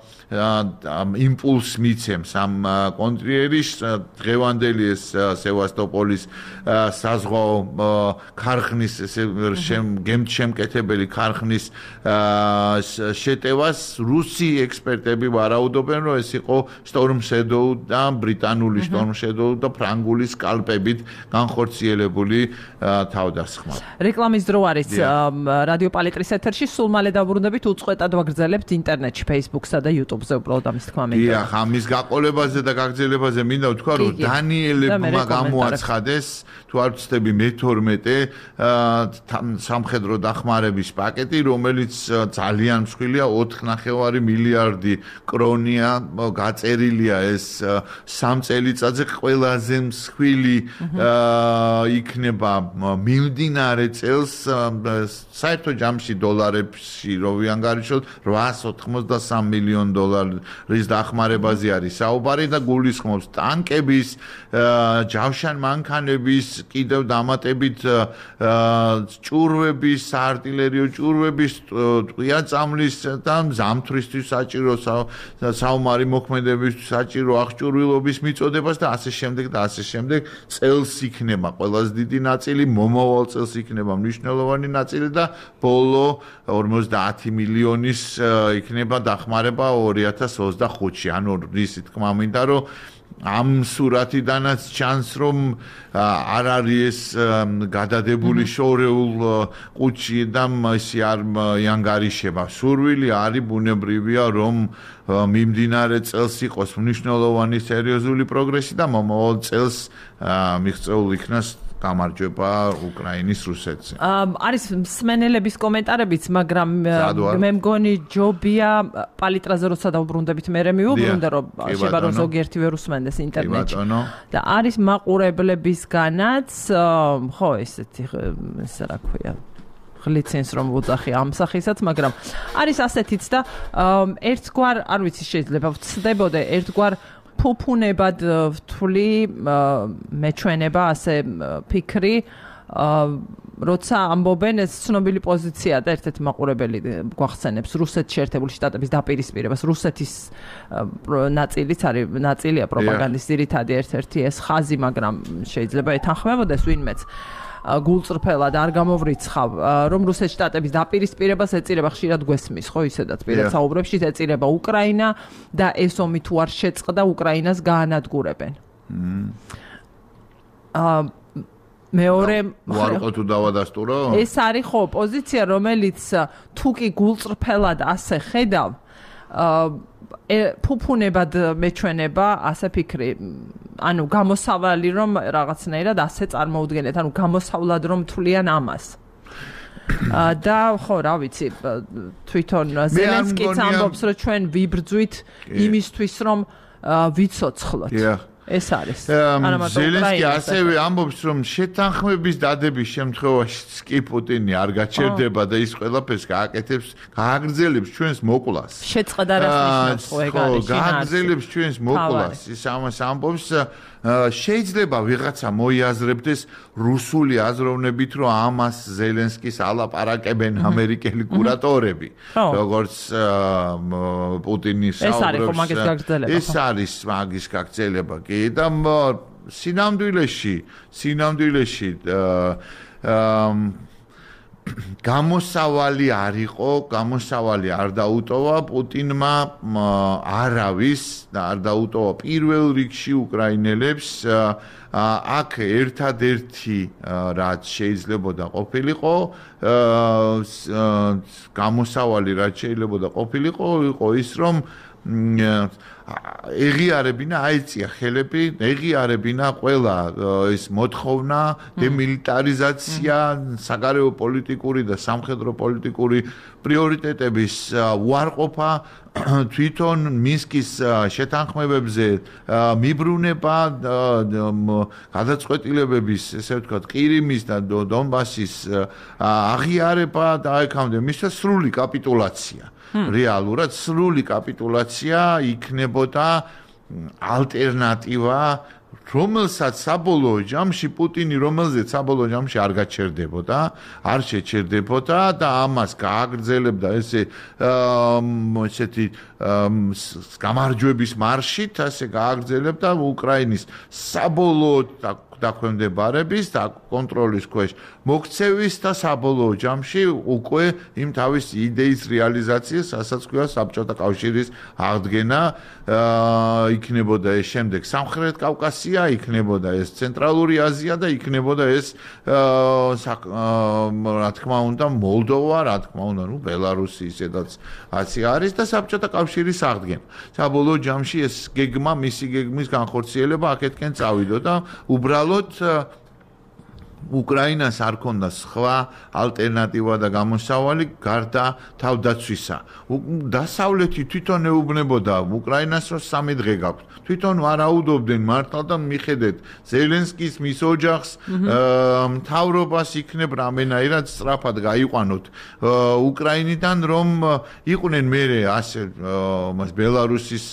იმპულს მიცემს ამ კონტრიერის დღევანდელი ეს სევასტოპოლის საზღვაო ქარხნის გემთშემკეთებელი ქარხნის შეტევას რუსი ექსპერტები ვარაუდობენ რომ ეს იყო Storm Shadow და ბრიტანული Storm Shadow და ფრანგული სკალპებით განხორციელებული თავდასხმა. რეკლამის დრო არის რადიო პალიტრის ეთერში სულ მალე დავბრუნდებით უწყვეტად ვაგრძელებთ ინტერნეტში Facebook-სა და YouTube ზე უბრალოდ ამის თქმა მინდა. დიახ, ამის გაყოლებაზე და გაგრძელებაზე მინდა ვთქვა, რომ დანიელებმა გამოაცხადეს, თუ არ ვცდები მეთორმეტე სამხედრო დახმარების პაკეტი, რომელიც ძალიან მსხვილია ოთხ ნახევარი მილიარდი კრონია, გაწერილია ეს სამ წელიწადზე ყველაზე მსხვილი იქნება მიმდინარე წელს საერთო ჯამში დოლარებში რო ვიანგარიშოთ რვაას ოთხმოცდასამ მილიონ დოლარის დახმარებაზე არის საუბარი და გულისხმობს ტანკების, ჯავშან მანქანების, კიდევ დამატებით ჭურვების, საარტილერიო ჭურვების, ტყვია-წამლის და ზამთრისთვის საჭირო საომარი მოქმედებისთვის საჭირო აღჭურვილობის მიწოდებას და ასე შემდეგ და ასე შემდეგ წელს იქნება ყველაზე დიდი ნაწილი, მომავალ წელს იქნება მნიშვნელოვანი ნაწილი და ბოლო ორმოცდაათი მილიონის იქნება დახმარება ორი ათას ოცდახუთში. ანუ ისი თქმა მინდა რომ ამ სურათიდანაც ჩანს რომ არ არის გადადებული შორეულ ყუთში და ისე არ იანგარიშება. სურვილი არის ბუნებრივია რომ მიმდინარე წელს იყოს მნიშვნელოვანი სერიოზული პროგრესი და მომავალ წელს მიღწეულ იქნას გამარჯვება უკრაინის რუსეთზე. არის მსმენელების კომენტარებიც, მაგრამ მე მგონი ჯობია პალიტრაზე როცა დავბრუნდებით მე მივუბრუნდე რომ შეიძლება რომ ზოგიერთი ვერ უსმენდეს ინტერნეტში. და არის მაყურებლებისგანაც ხო ესეთი ესე რა ქვია ლიცენზ რომ ვუძახი ამ სახისაც, მაგრამ არის ასეთიც და ერთგვარ არ ვიცი შეიძლება ვცდებოდე ერთგვარ ფუფუნებად ვთვლი მეჩვენება ასე ფიქრი როცა ამბობენ ეს ცნობილი პოზიცია და ერთ-ერთი მაყურებელი გვახსენებს რუსეთის შეერთებული შტატების დაპირისპირებას რუსეთის ნაწილიც არის ნაწილია პროპაგანდის ძირითადი ერთ-ერთი ეს ხაზი, მაგრამ შეიძლება ეთანხმებოდეს ვინმეც გულწრფელად არ გამოვრიცხავ, რომ რუსეთის შტატების დაპირისპირებას ეწირება ხშირად გვესმის, ხო, ისედაც პირად საუბრებში ეწირება უკრაინა და ეს ომი თუ არ შეწყდა, უკრაინას გაანადგურებენ. აა მეორე ვარყო თუ დავადასტურო? ეს არის ხო პოზიცია, რომელიც თუ კი გულწრფელად ასე ხედავ, აა ფუფუნებად მეჩვენება, ასე ფიქრი, ანუ გამოსავალი რომ რაღაცნაირად ასე წარმოუდგენთ, ანუ გამოსავლად რომ თვლიან ამას. და ხო, რა ვიცი, თვითონ ზელენსკიც ამბობს, რომ ჩვენ ვიბრძვით იმისთვის, რომ ვიცოცხლოთ. ეს არის. ზელენსკი ასევე ამბობს, რომ შეთანხმების დადების შემთხვევაშიც კი პუტინი არ გაჩერდება და ის ყველაფერს გააკეთებს, გააგრძელებს ჩვენს მოკვლას. შეწყდა რას ნიშნავს ხო ეგ არის? ხო, გააგრძელებს ჩვენს მოკვლას. ის ამას ამბობს, შეიძლება ვიღაცა მოიაზრებდეს რუსული აზროვნებით, რომ ამას ზელენსკის ალაპარაკებენ ამერიკელი კურატორები, როგორც პუტინის საუბრობს. ეს არის მაგის გაგრძელება კი და სინამდვილეში, სინამდვილეში გამოსავალი არ იყო, გამოსავალი არ დაუტოვა პუტინმა არავის და არ დაუტოვა პირველ რიგში უკრაინელებს. აქ ერთადერთი რაც შეიძლებოდა ყოფილიყო, გამოსავალი რაც შეიძლებოდა ყოფილიყო, იყო ის რომ ეღიარებინა აიწია ხელები, ეღიარებინა ყველა ეს მოთხოვნა, დემილიტარიზაცია, საგარეო პოლიტიკური და სამხედრო პოლიტიკური პრიორიტეტების უარყოფა, თვითონ მინსკის შეთანხმებებზე მიბრუნება, გადაწყვეტილებების, ესე ვთქვათ, ყირიმის და დონბასის აღიარება და აქამდე მისცა სრული კაპიტულაცია. რეალურად სრული კაპიტულაცია იქნებოდა ალტერნატივა, რომელსაც საბოლოო ჯამში პუტინი რომელზეც საბოლოო ჯამში არ გაჩერდებოდა, არ შეჩერდებოდა და ამას გააგრძელებდა ესე ესეთი გამარჯვების მარშით, ასე გააგრძელებდა უკრაინის საბოლოო დაქვემდებარების და კონტროლის ქვეშ მოქცევის და საბოლოო ჯამში უკვე იმ თავის იდეის რეალიზაციას, რასაც ქვია საბჭოთა კავშირის აღდგენა, იქნებოდა ეს შემდეგ სამხრეთ კავკასია, იქნებოდა ეს ცენტრალური აზია და იქნებოდა ეს რა თქმა უნდა მოლდოვა, რა თქმა უნდა, ნუ ბელარუსი ისედაც ასე არის და საბჭოთა კავშირის აღდგენა. საბოლოო ჯამში ეს გეგმა, მისი გეგმის განხორციელება აქეთკენ წავიდა და უბრალოდ უკრაინას არ ქონდა სხვა ალტერნატივა და გამოსავალი გარდა თავდაცვისა. დასავლეთი თვითონ ეუბნებოდა უკრაინას, რომ სამი დღე გაქვთ. თვითონ ვარაუდობდნენ მართლა და მიხედეთ ზელენსკის მის ოჯახს, მთავრობას იქნებ რამენაირად სწრაფად გაიყვანოთ უკრაინიდან, რომ იყვნენ მერე ასე მას ბელარუსის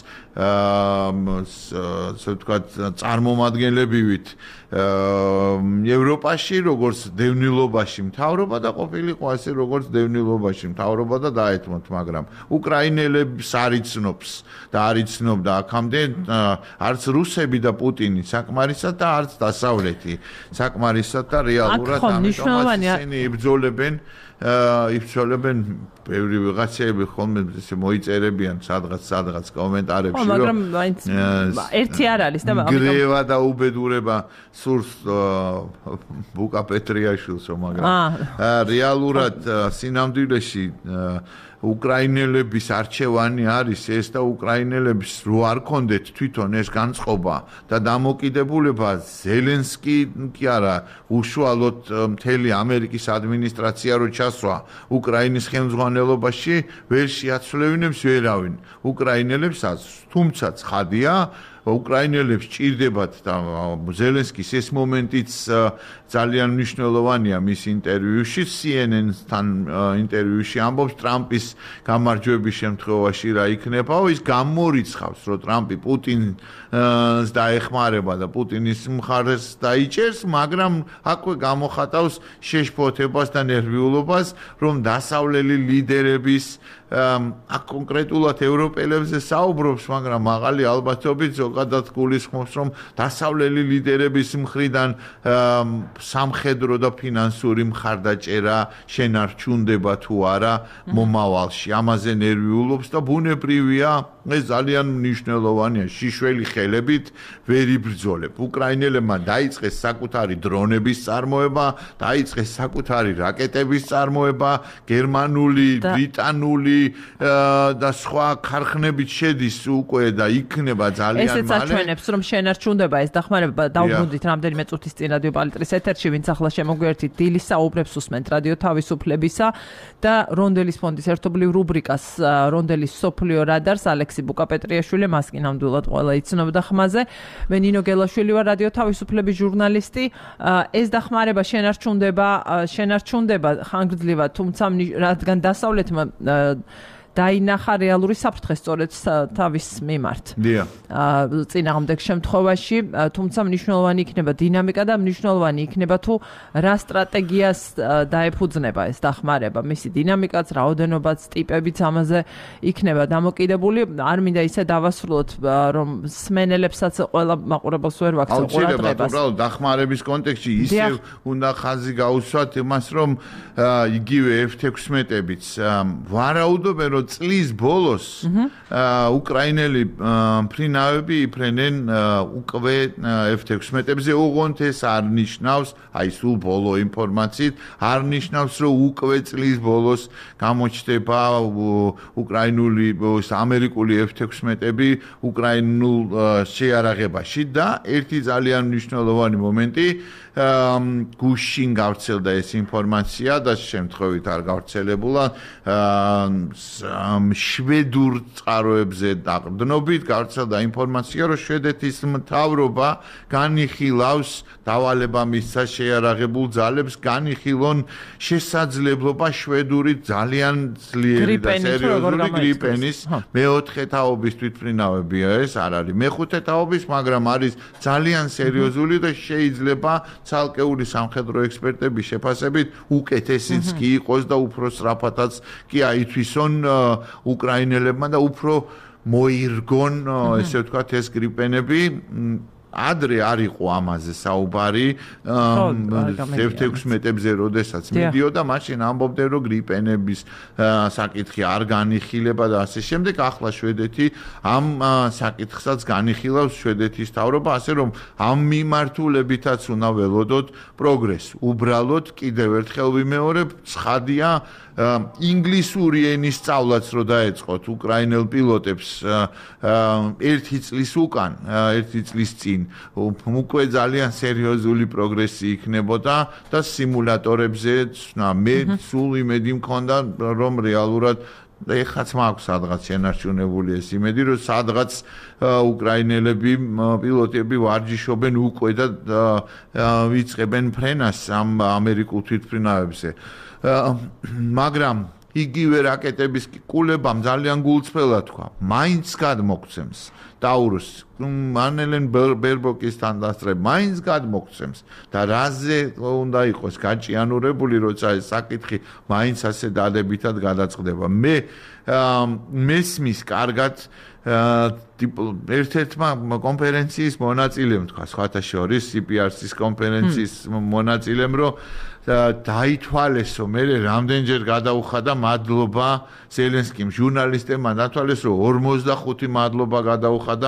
ასე ვთქვათ წარმომადგენლებივით ევროპაში, როგორც დევნილობაში მთავრობა და ყოფილიყო ასე როგორც დევნილობაში მთავრობა და დაეთმოთ, მაგრამ უკრაინელებს არიცნობს და არიცნობდა აქამდე არც რუსები და პუტინი საკმარისად და არც დასავლეთი საკმარისად და რეალურად ამიტომ ისინი იბრძოლებენ იბრძოლებენ ბევრი ვიღაცები ხოლმე ესე მოიწერებიან სადღაც სადღაც კომენტარებში რომ მაგრამ ერთი არ არის და გრევა და უბედურება სურს ბუკა პეტრიაშვილს მაგრამ რეალურად სინამდვილეში უკრაინელების არჩევანი არის ეს და უკრაინელებს რო არ კონდეთ თვითონ ეს განწყობა და დამოკიდებულება ზელენსკი კი არა უშუალოდ მთელი ამერიკის ადმინისტრაცია რო ჩასვა უკრაინის ხელმძღვანელობაში ვერ შეაცვლევინებს ვერავინ უკრაინელებსაც თუმცა ცხადია უკრაინელებს ჭირდებათ და ზელენსკის ეს მომენტიც ძალიან მნიშვნელოვანია მის ინტერვიუში C N N-თან ინტერვიუში ამბობს ტრამპის გამარჯვების შემთხვევაში რა იქნებაო ის გამორიცხავს რომ ტრამპი პუტინს დაეხმარება და პუტინის მხარეს დაიჭერს მაგრამ აქვე გამოხატავს შეშფოთებას და ნერვიულობას რომ დასავლელი ლიდერების აქ კონკრეტულად ევროპელებზე საუბრობს, მაგრამ მაღალი ალბათობით ზოგადად გულისხმობს, რომ დასავლელი ლიდერების მხრიდან სამხედრო და ფინანსური მხარდაჭერა შენარჩუნდება თუ არა მომავალში. ამაზე ნერვიულობს და ბუნებრივია, ეს ძალიან მნიშვნელოვანია. შიშველი ხელებით ვერ იბრძოლებ. უკრაინელებმა დაიწყეს საკუთარი დრონების წარმოება, დაიწყეს საკუთარი რაკეტების წარმოება, გერმანული, ბრიტანული და სხვა ქარხნებით შედის უკვე და იქნება ძალიან მალე. ესეც აჩვენებს, რომ შენარჩუნდება ეს დახმარება. დავბრუნდით რამდენიმე წუთის წინ რადიო პალიტრის ეთერში, ვინც ახლა შემოგვერთით, დილის საუბრებს უსმენთ რადიო თავისუფლებისა და რონდელის ფონდის ერთობლივ რუბრიკას რონდელის სოფლიო რადარს ალექსი ბუკაპეტრიაშვილი, მას კი ნამდვილად ყველა იცნობდა ხმაზე. მე ნინო გელაშვილი ვარ, რადიო თავისუფლების ჟურნალისტი. ეს დახმარება შენარჩუნდება, შენარჩუნდება ხანგრძლივად, თუმცა რადგან დასავლეთმა დაინახა რეალური საფრთხე სწორედ თავის მიმართ. დიახ. წინააღმდეგ შემთხვევაში, თუმცა მნიშვნელოვანი იქნება დინამიკა და მნიშვნელოვანი იქნება თუ რა სტრატეგიას დაეფუძნება ეს დახმარება. მისი დინამიკაც, რაოდენობაც, ტიპებიც ამაზე იქნება დამოკიდებული. არ მინდა ისე დავასრულოთ, რომ სმენელებსაც ყველა მაყურებელს ვერ ვაქცევ ყურადღებას. უბრალოდ დახმარების კონტექსტში ისევ უნდა ხაზი გაუსვათ იმას, რომ იგივე ეფ ექვსმეტებიც ვარაუდობენ, რომ წლის ბოლოს უკრაინელი ფრინავები იფრენენ უკვე ეფ ექვსმეტებზე, ოღონდ ეს არ ნიშნავს, აი სულ ბოლო ინფორმაციით, არ ნიშნავს, რომ უკვე წლის ბოლოს გამოჩნდება უკრაინული, ამერიკული ეფ ექვსმეტები უკრაინულ შეიარაღებაში და ერთი ძალიან მნიშვნელოვანი მომენტი გუშინ გავრცელდა ეს ინფორმაცია და შემთხვევით არ გავრცელებულა შვედურ წყაროებზე დაყრდნობით გავრცელდა ინფორმაცია, რომ შვედეთის მთავრობა განიხილავს დავალება მისცა შეიარაღებულ ძალებს, განიხილონ შესაძლებლობა შვედური ძალიან ძლიერი და სერიოზული გრიპენის მეოთხე თაობის თვითმფრინავებია ეს არ არის მეხუთე თაობის, მაგრამ არის ძალიან სერიოზული და შეიძლება ცალკეული სამხედრო ექსპერტების შეფასებით უკეთესიც კი იყოს და უფრო სწრაფადაც კი აითვისონ უკრაინელებმა და უფრო მოირგონ, ესე ვთქვათ, ეს გრიპენები. ადრე არ იყო ამაზე საუბარი ეფ ექვსმეტებზე, როდესაც მიდიოდა, მაშინ ამბობდნენ, რომ გრიპენების საკითხი არ განიხილება და ასე შემდეგ. ახლა შვედეთი ამ საკითხსაც განიხილავს შვედეთის მთავრობა, ასე რომ ამ მიმართულებითაც უნდა ველოდოთ პროგრესი. უბრალოდ კიდევ ერთხელ ვიმეორებ, ცხადია, ინგლისური ენის სწავლაც რო დაეწყოთ უკრაინელ პილოტებს ერთი წლის უკან, ერთი წლის წინ უკვე ძალიან სერიოზული პროგრესი იქნებოდა და სიმულატორებზე მე სულ იმედი მქონდა, რომ რეალურად და ეხაც მაქვს სადღაც შენარჩუნებული ეს იმედი, რომ სადღაც უკრაინელები, პილოტები ვარჯიშობენ უკვე და ვიწყებენ ფრენას ამ ამერიკულ თვითმფრინავებზე. მაგრამ იგივე რაკეტების კულებამ ძალიან გულწრფელად თქვა, მაინც გადმოგცემს დაუროს მანელენ ბერბოკისთან დასწრებ, მაინც გადმოგცემს და რაზე უნდა იყოს გაჭიანურებული, როცა ეს საკითხი მაინც ასე დადებითად გადაწყდება. მე მესმის კარგად ერთ-ერთმა კონფერენციის მონაწილემ თქვა, სხვათა შორის სი პი არ სის კონფერენციის მონაწილემ, რომ დაითვალესო, მე რამდენჯერ გადაუხადა მადლობა ზელენსკიმ, ჟურნალისტებმა დათვალეს, რომ ორმოცდახუთი მადლობა გადაუხადა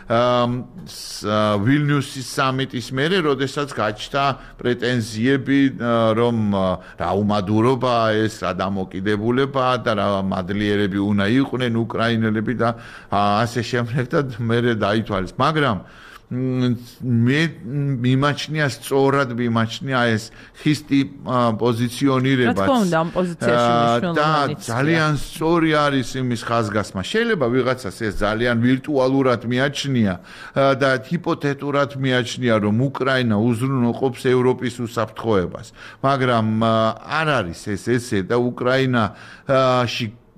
ვილნიუსის სამიტის მერე, როდესაც გაჩნდა პრეტენზიები, რომ რა უმადურობა ეს, რა დამოკიდებულება და რა მადლიერები უნდა იყვნენ უკრაინელები და ასე შემდეგ და მე დაითვალეს, მაგრამ მე მიმაჩნია სწორად მიმაჩნია ეს ხისტი პოზიციონირებას. რა თქმა უნდა, ამ პოზიციაში მნიშვნელოვანია. და ძალიან სწორი არის იმის ხაზგასმა. შეიძლება ვიღაცას ეს ძალიან ვირტუალურად მიაჩნია და ჰიპოთეტურად მიაჩნია, რომ უკრაინა უზრუნველყოფს ევროპის უსაფრთხოებას. მაგრამ არ არის ეს ესე და უკრაინაში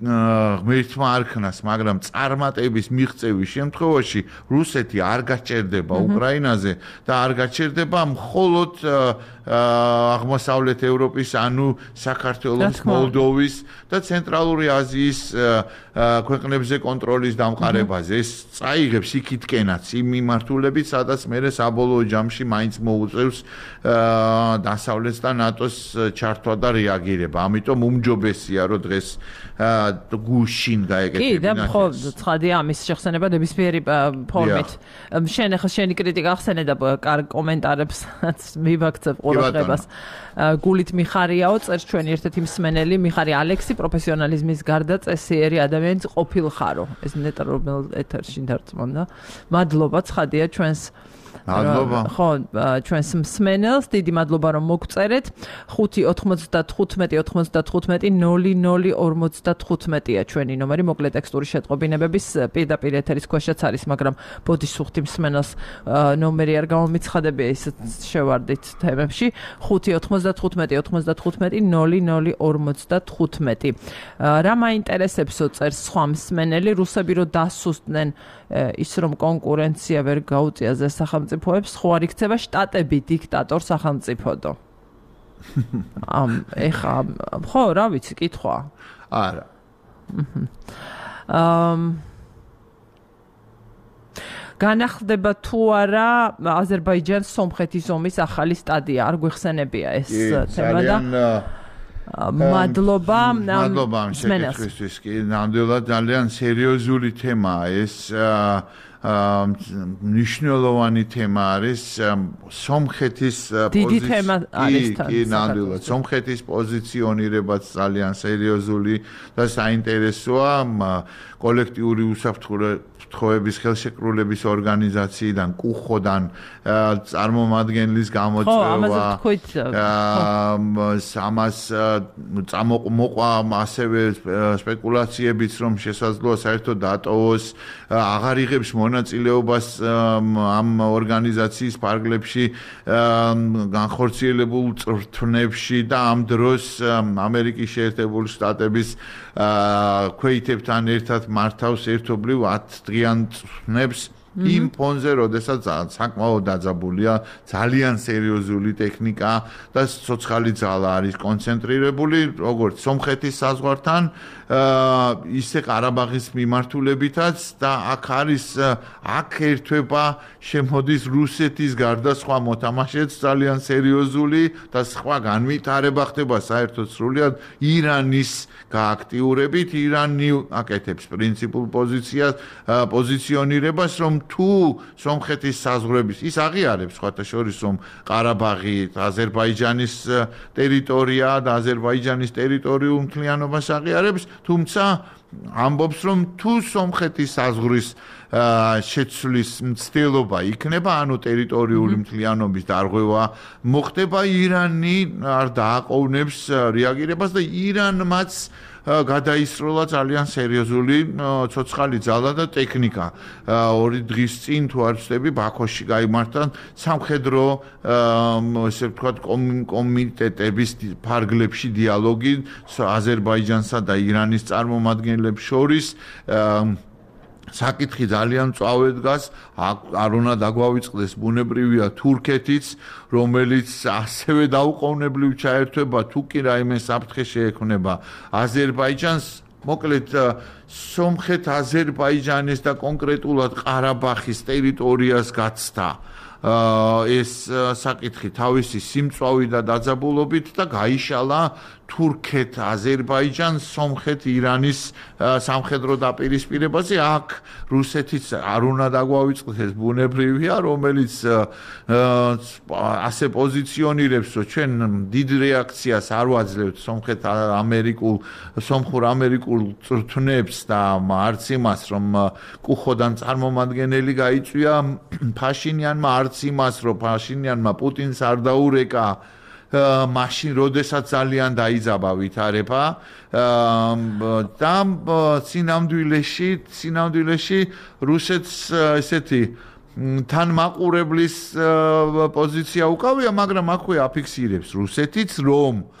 ღმერთმა არ ქნას, მაგრამ წარმატების მიღწევის შემთხვევაში რუსეთი არ გაჭერდება უკრაინაზე და არ გაჭერდება მხოლოდ აღმოსავლეთ ევროპის, ანუ საქართველოს, მოლდოვის და ცენტრალური აზიის ქვეყნებზე კონტროლის დამყარებაზე. ეს წაიღებს იქითკენაც იმ მიმართულებით, სადაც მერე საბოლოო ჯამში მაინც მოუწევს დასავლეთს და ნატოს ჩართვა და რეაგირება. ამიტომ უმჯობესია, რომ დღეს გუშინ გაეკეთებინა. კი, და ხო, ცხადია ამის შეხსენება ნებისმიერი ფორმით. შენ ახლა შენი კრიტიკა ახსენე და კარგ კომენტარებს მივაქცევ ყურადღებას. გულით მიხარიაო, წერს ჩვენი ერთ-ერთი მსმენელი, მიხარი ალექსი, პროფესიონალიზმის გარდა წესიერი ადამიანის ყოფილხარო. ეს ნეტა რომელ ეთერში დარწმუნდა. მადლობა, ცხადია ჩვენს მადლობა. ხო, ჩვენს მსმენელს დიდი მადლობა რომ მოგწერეთ. ხუთი ოთხმოცდათხუთმეტი ოთხმოცდათხუთმეტი ნული ნული ორმოცდათხუთმეტია ჩვენი ნომერი, მოკლე ტექსტური შეტყობინებების პირდაპირ ეთერის ქვეშაც არის, მაგრამ ბოდიშ სუხთი მსმენელს ნომერი არ გამომიცხადებია, ისე შევარდით თემებში. ხუთი ოთხმოცდათხუთმეტი ოთხმოცდათხუთმეტი ნული ნული ორმოცდათხუთმეტი. რა მაინტერესებსო, წერს სხვა მსმენელი, რუსები რო დასუსტდნენ ის რომ კონკურენცია ვერ გაუწია ზე სახელმწიფოებს, ხო არ იქცევა შტატები დიქტატორ სახელმწიფოდო. ამ ეხა ხო, რა ვიცი, კითხვა. არა. ამ განახდება თუ არა აზერბაიჯანს სომხეთის ომის ახალი სტადია, არ გვეხსენებია ეს თემა და მადლობა მადლობა ამ შეკითხვისთვის. კი, ნამდვილად ძალიან სერიოზული თემაა ეს. მნიშვნელოვანი თემა არის სომხეთის დიდი თემა არის თან. კი, ნამდვილად სომხეთის პოზიციონირებაც ძალიან სერიოზული და საინტერესოა. კოლექტიური უსაფრთხოების ხელშეკრულების ორგანიზაციიდან კუხოდან წარმომადგენლის გამოწვევა. ამას წამოყვა ასევე სპეკულაციებიც, რომ შესაძლოა საერთოდ დატოვოს, აღარ იღებს მონაწილეობას ამ ორგანიზაციის ფარგლებში, განხორციელებულ წვრთნებში და ამ დროს ამერიკის შეერთებული შტატების ქვეითებთან ერთად მართავს ერთობლივ ათდღიან წვრთნებს იმ ფონზე, როდესაც საკმაოდ დაძაბულია ძალიან სერიოზული ტექნიკა და ცოცხალი ძალა არის კონცენტრირებული, როგორც სომხეთის საზღვართან, ისე ყარაბაღის მიმართულებითაც და აქ არის აქ ერთვება შემოდის რუსეთის გარდა სხვა მოთამაშეც ძალიან სერიოზული და სხვა განვითარება ხდება საერთოდ სრულად ირანის გააქტიურებით. ირანი აკეთებს პრინციპულ პოზიციას, პოზიციონირებას, რომ თუ სომხეთის საზღვრების ის აღიარებს სხვათა შორის, რომ ყარაბაღი აზერბაიჯანის ტერიტორია და აზერბაიჯანის ტერიტორიულ მთლიანობას აღიარებს, თუმცა ამბობს, რომ თუ სომხეთის საზღვრის შეცვლის მცდელობა იქნება, ანუ ტერიტორიული მთლიანობის დარღვევა მოხდება, ირანი არ დააყოვნებს რეაგირებას და ირანმაც გადაისროლა ძალიან სერიოზული ცოცხალი ძალა და ტექნიკა. ორი დღის წინ თუ არ ვცდები, ბაქოში გაიმართა სამხედრო ესე ვთქვათ კომიტეტების ფარგლებში დიალოგი აზერბაიჯანსა და ირანის წარმომადგენლებს შორის. საკითხი ძალიან მწვავედ დგას, არ უნდა დაგვავიწყდეს ბუნებრივია თურქეთიც, რომელიც ასევე დაუყოვნებლივ ჩაერთვება, თუ კი რაიმე საფრთხე შეექმნება აზერბაიჯანს. მოკლედ სომხეთ-აზერბაიჯანის და კონკრეტულად ყარაბაღის ტერიტორიას გაცდა ეს საკითხი თავისი სიმწვავი და დაძაბულობით და გაიშალა თურქეთ, აზერბაიჯანს, სომხეთ, ირანის სამხედრო დაპირისპირებაზე. აქ რუსეთიც არ უნდა დაგვავიწყდეს ბუნებრივია, რომელიც ასე პოზიციონირებს, რომ ჩვენ დიდ რეაქციას არ ვაძლევთ სომხეთ ამერიკულ, სომხურ ამერიკულ წვრთნებს და არც იმას, რომ კუხოდან წარმომადგენელი გაიწვია ფაშინიანმა, არც იმას, რომ ფაშინიანმა პუტინს არ დაურეკა მაშინ, როდესაც ძალიან დაიძაბა ვითარება და სინამდვილეში, სინამდვილეში რუსეთს ესეთი თან მაყურებლის პოზიცია უკავია, მაგრამ აქვე აფიქსირებს რუსეთიც, რომ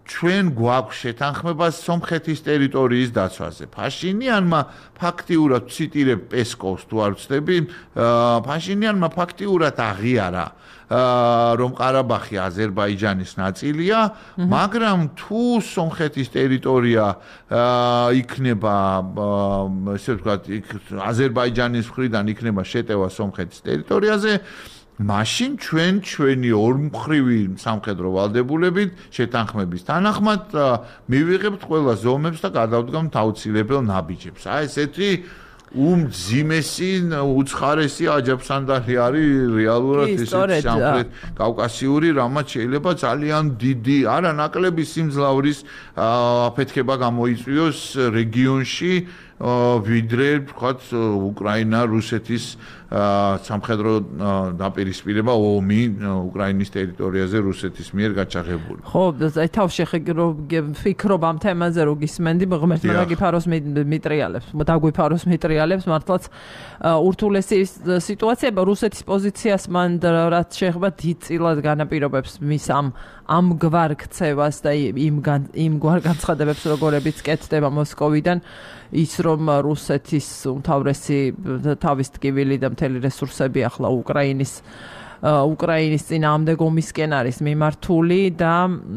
ჩვენ გვაქვს შეთანხმება სომხეთის ტერიტორიის დაცვაზე. ფაშინიანმა ფაქტიურად ციტირებ პესკოვს თუ არ ვცდები, ფაშინიანმა ფაქტიურად აღიარა რომ ყარაბაღი აზერბაიჯანის ნაწილია, მაგრამ თუ სომხეთის ტერიტორია იქნება, ესე ვთქვათ, აზერბაიჯანის მხრიდან იქნება შეტევა სომხეთის ტერიტორიაზე, მაშინ ჩვენ ჩვენი ორმხრივი სამხედრო ვალდებულებით შეთანხმების თანახმად მივიღებთ ყველა ზომებს და გადავდგამთ აუცილებელ ნაბიჯებს. აი ესეთი უმძიმესი უცხარესი აჯაფსანდალი არის რეალურად ესეთი სამხრეთ კავკასიური, რამაც შეიძლება ძალიან დიდი, არა ნაკლები სიმძლავრის აფეთქება გამოიწვიოს რეგიონში, ვიდრე ვთქვათ უკრაინა რუსეთის სამხედრო დაპირისპირება ომი უკრაინის ტერიტორიაზე რუსეთის მიერ გაჩაღებული. ხო, აი თავში ფიქრობ ამ თემაზე რო გისმენდი, ღმერთმა დაგიფაროს მიტრიალებს, დაგვიფაროს მიტრიალებს, მართლაც ურთულესი სიტუაცია, რუსეთის პოზიციას მან რაც შეეხება დიდწილად განაპირობებს მის ამ ამგვარ ქცევას და იმ იმგვარ განცხადებებს, როგორებიც კეთდება მოსკოვიდან, ის რომ რუსეთის უმთავრესი თავის ტკივილი და მთელი რესურსები ახლა უკრაინის უკრაინის წინააღმდეგ ომისკენ არის მიმართული და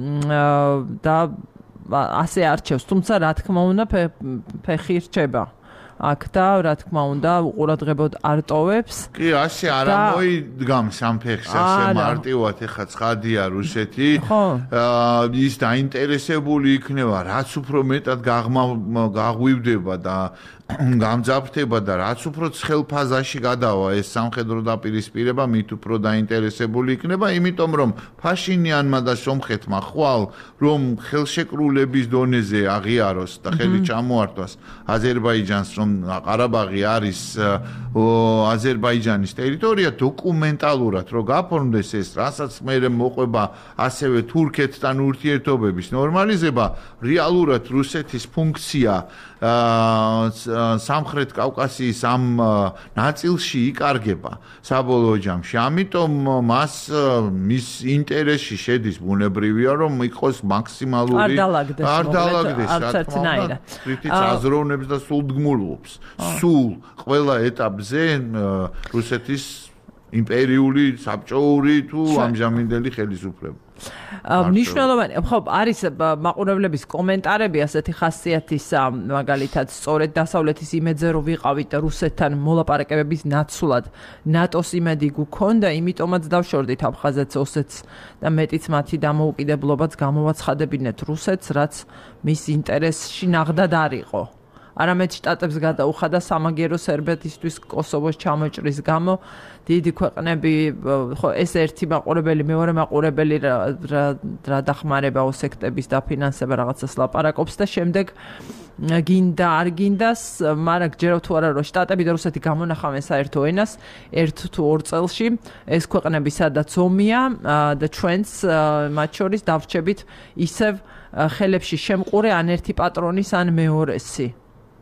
და ასე არჩევს, თუმცა რა თქმა უნდა ფეხი რჩება აქ და რა თქმა უნდა უყურადღებოდ არ ტოვებს. კი, ასე არ მოიდგამს ამ ფეხს ასე მარტივად, ეხლა ცხადია რუსეთი ის დაინტერესებული იქნება, რაც უფრო მეტად გაღვივდება და გამძაფრდება და რაც უფრო ცხელ ფაზაში გადავა ეს სამხედრო დაპირისპირება, მით უფრო დაინტერესებული იქნება, იმიტომ რომ ფაშინიანმა და სომხეთმა ხვალ რომ ხელშეკრულების დონეზე აღიაროს და ხელი ჩამოართვას აზერბაიჯანს, რომ ყარაბაღი არის აზერბაიჯანის ტერიტორია, დოკუმენტალურად რო გაფორმდეს ეს, რასაც მერე მოყვება ასევე თურქეთთან ურთიერთობების ნორმალიზება, რეალურად რუსეთის ფუნქცია სამხრეთ კავკასიის ამ ნაწილში იკარგება საბოლოო ჯამში. ამიტომ მას მის ინტერესში შედის ბუნებრივია, რომ იყოს მაქსიმალური არ დალაგდეს რითიც აზროვნებს და სულდგმულობს. სულ ყველა ეტაპზე რუსეთის იმპერიული, საბჭოური თუ ამჟამინდელი ხელისუფლება. მნიშვნელოვანი, ხო, არის მაყურებლების კომენტარები ასეთი ხასიათის, მაგალითად, სწორედ დასავლეთის იმედზე რომ ვიყავით რუსეთთან მოლაპარაკებების ნაცვლად, ნატოს იმედი გქონდა, იმიტომაც დავშორდით აფხაზეთს, ოსეთს და მეტიც მათი დამოუკიდებლობაც გამოვაცხადებინეთ რუსეთს, რაც მის ინტერესში ნაღდად არ იყო. არამედ შტატებს გადაუხადა სამაგერო სერბეთისთვის კოსოვოს ჩამოჭრის გამო, დიდი ქვეყნები, ხო, ეს ერთი მაყურებელი, მეორე მაყურებელი რა დახმარება ოსექტების დაფინანსება რაღაცას ლაპარაკობს და შემდეგ გინდა არ გინდას, მაგრამ გჯეროთ თუ არა რომ შტატები და რუსეთი გამონახავენ საერთო ენას ერთ თუ ორ წელში, ეს ქვეყნები სადაც ომია და ჩვენც მათ შორის დავრჩებით ისევ ხელებში შემყურე ან ერთი პატრონის ან მეორესი.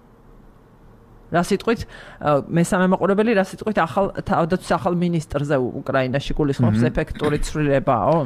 რა სიტყვით მესამე მაყურებელი რა სიტყვით ახალ თავდაცვის ახალ მინისტრზე უკრაინაში გულისხმობს ეფექტური ცვლილებაო?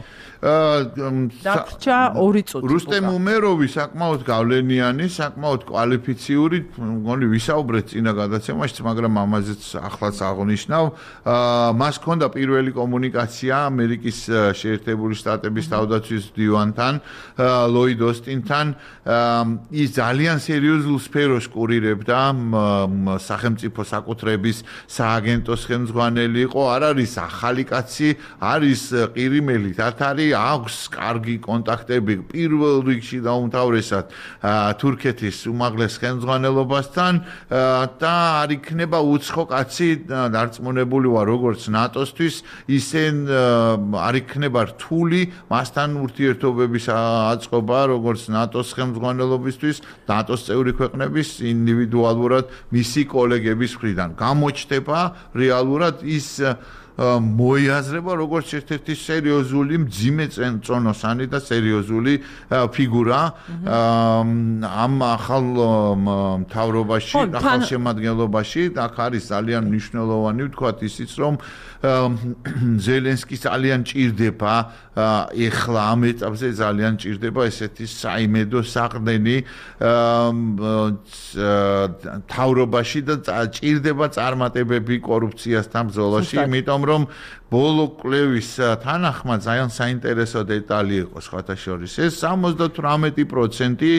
დაგრჩა ორი წუთი. რუსტემ უმეროვი საკმაოდ გავლენიანი, საკმაოდ კვალიფიციური, მგონი ვისაუბრეთ წინა გადაცემაშიც, მაგრამ ამაზეც ახლაც აღნიშნავ, მას ჰქონდა პირველი კომუნიკაცია ამერიკის შეერთებული შტატების თავდაცვის მდივანთან, ლოიდ ოსტინთან, ის ძალიან სერიოზულ სფეროს კურირებდა სახელმწიფო საკუთრების სააგენტოს ხელმძღვანელი იყო, არ არის ახალი კაცი, არის ყირიმელი თათარი, აქვს კარგი კონტაქტები პირველ რიგში და უმთავრესად თურქეთის უმაღლეს ხელმძღვანელობასთან და არ იქნება უცხო კაცი დარწმუნებული ვარ როგორც ნატოსთვის, ისე არ იქნება რთული მასთან ურთიერთობების აწყობა როგორც ნატოს ხელმძღვანელობისთვის, ნატოს წევრი ქვეყნების ინდივიდუალურად მისი კოლეგების მხრიდან. გამოჩნდება რეალურად ის მოიაზრება როგორც ერთ-ერთი სერიოზული მძიმე წონოსანი და სერიოზული ფიგურა ამ ახალ მთავრობაში, ახალ შემადგენლობაში. აქ არის ძალიან მნიშვნელოვანი ვთქვათ ისიც, რომ ზელენსკის ძალიან ჭირდება ეხლა ამ ეტაპზე ძალიან ჭირდება ესეთი საიმედო საყრდენი მთავრობაში და ჭირდება წარმატებები კორუფციასთან ბრძოლაში, იმიტომ რომ ბოლო კვლევის თანახმად ძალიან საინტერესო დეტალი იყო სხვათა შორის ეს სამოცდათვრამეტი პროცენტი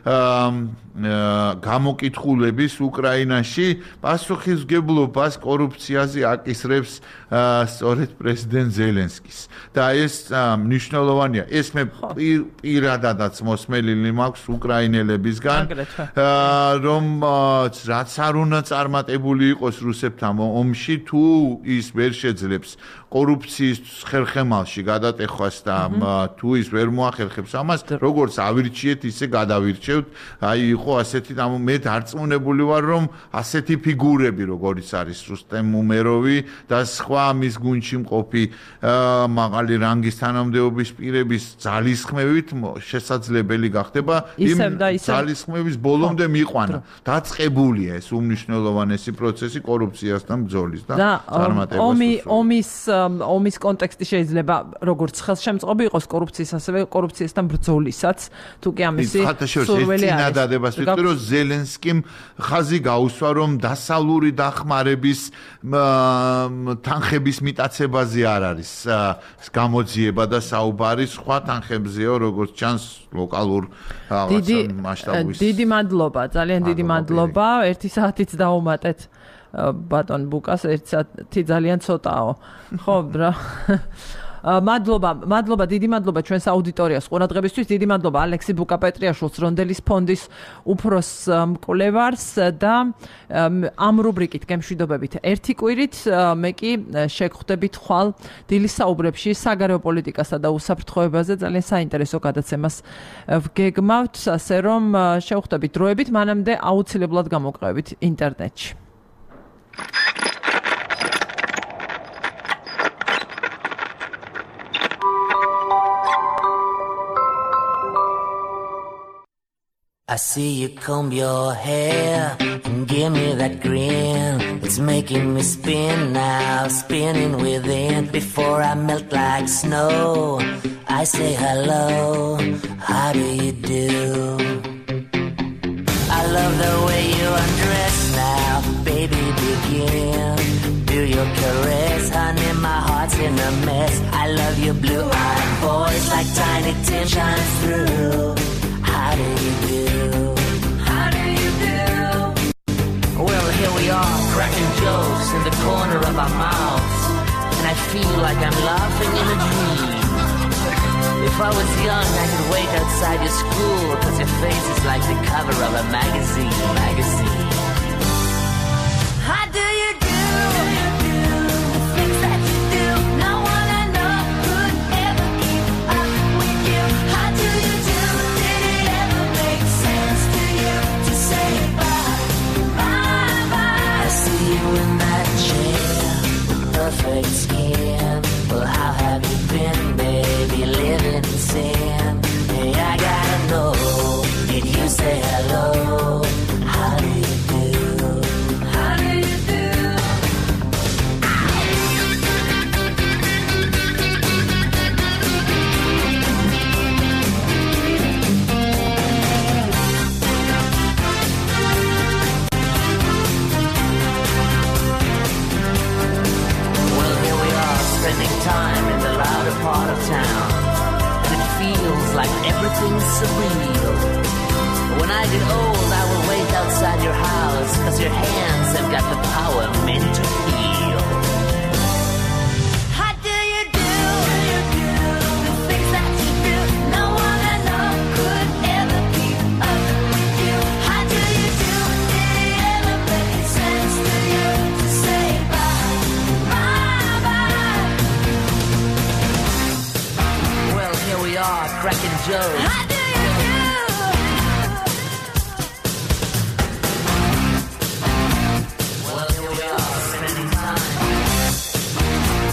გამოკითხულების უკრაინაში პასუხისმგებლობას კორუფციაზე აკისრებს სწორედ პრეზიდენტ ზელენსკის და ეს მნიშვნელოვანია ეს მე პირადადაც მოსმენილი მაქვს უკრაინელებისგან რომ რაც არ უნდა წარმატებული იყოს რუსებთან ომში თუ ის ვერ შეძლებს კორუფციის ხერხემალში გადატეხვას და თუ ის ვერ მოახერხებს ამას როგორც ავირჩიეთ ისე გადავირჩევთ აი იყო ასეთი და მე დარწმუნებული ვარ რომ ასეთი ფიგურები როგორიც არის რუსტემ უმეროვი და სხვა მის გუნდში მყოფი მაღალი რანგის თანამდებობის პირების ძალისხმევით შესაძლებელი გახდება იმ ძალისხმევის ბოლომდე მიყვანა დაწყებულია ეს უმნიშვნელოვანესი პროცესი კორუფციასთან ბრძოლის და წარმატებას ომი ომის ომის კონტექსტი შეიძლება როგორც ხელშემწყობი იყოს კორუფციის ასევე კორუფციასთან ბრძოლისაც თუ კი ამისი სურვილი არის დადებას ვიტყვი რომ ზელენსკიმ ხაზი გაუსვა რომ დასავლური დახმარების თანხების მიტაცებაზე არ არის გამოძიება და საუბარი სხვა თანხებზეო როგორც ჩანს ლოკალურ რაღაცა მასშტაბის დიდი მადლობა ძალიან დიდი მადლობა ერთი საათით დავუმატეთ ბატონ ბუკას ერთი საათი ძალიან ცოტაო ხო რა მადლობა, მადლობა, დიდი მადლობა ჩვენს აუდიტორიას ყურადღებისთვის, დიდი მადლობა ალექსი ბუკა-პეტრიაშვილს რონდელის ფონდის უფროს მკვლევარს და ამ რუბრიკით გემშვიდობებით ერთი კვირით მე კი შეგხვდებით ხვალ დილის საუბრებში საგარეო პოლიტიკასა და უსაფრთხოებაზე ძალიან საინტერესო გადაცემას ვგეგმავთ, ასე რომ შევხვდებით დროებით, მანამდე აუცილებლად გამოკრევებით ინტერნეტში. I see you comb your hair and give me that grin. It's making me spin now, spinning within. Before I melt like snow, I say hello, how do you do? I love the way you undress now, baby begin. Do your caress, honey, my heart's in a mess. I love your blue-eyed voice like tiny Tim shines through. How do you do? How do you do? Well, here we are, cracking jokes in the corner of our mouths. And I feel like I'm laughing in a dream. If I was young, I could wait outside your school, cause your face is like the cover of a magazine, magazine. How do you do? The things that you do, no one I know could ever keep up with you. How do you do? Did it ever make sense to you to say bye, bye, bye? I see you in that chair, perfect skin. Well, how have you been, baby, living in sin? Hey, I gotta know, did you say hello? How do you do? How do you do? Well, here we are, spending time in the louder part of town. And it feels like everything's surreal. When I get old, I will wait outside your house, cause your hands have got the power meant to heal. How do you do? The things that you do, no one I know could ever keep up with you. How do you do? Did it ever make sense to you to say bye, bye, bye? Well, here we are, cracking jokes. How do you do? Well, here we are, spending time.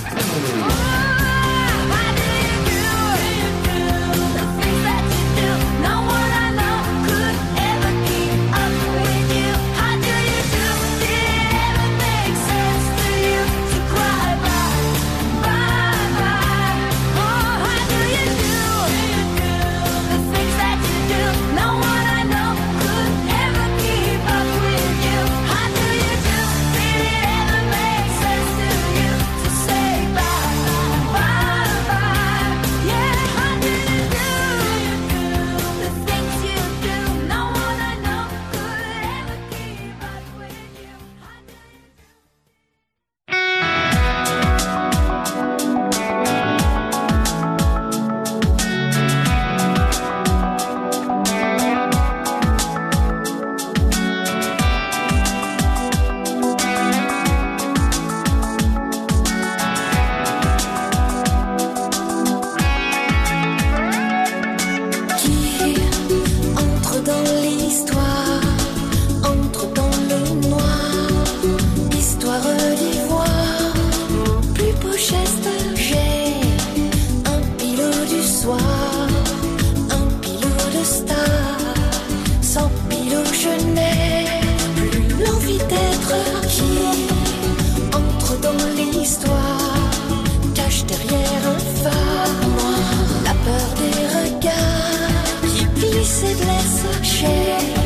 histoire cache derrière un phare la peur des regards qui glissent et blessent. Chez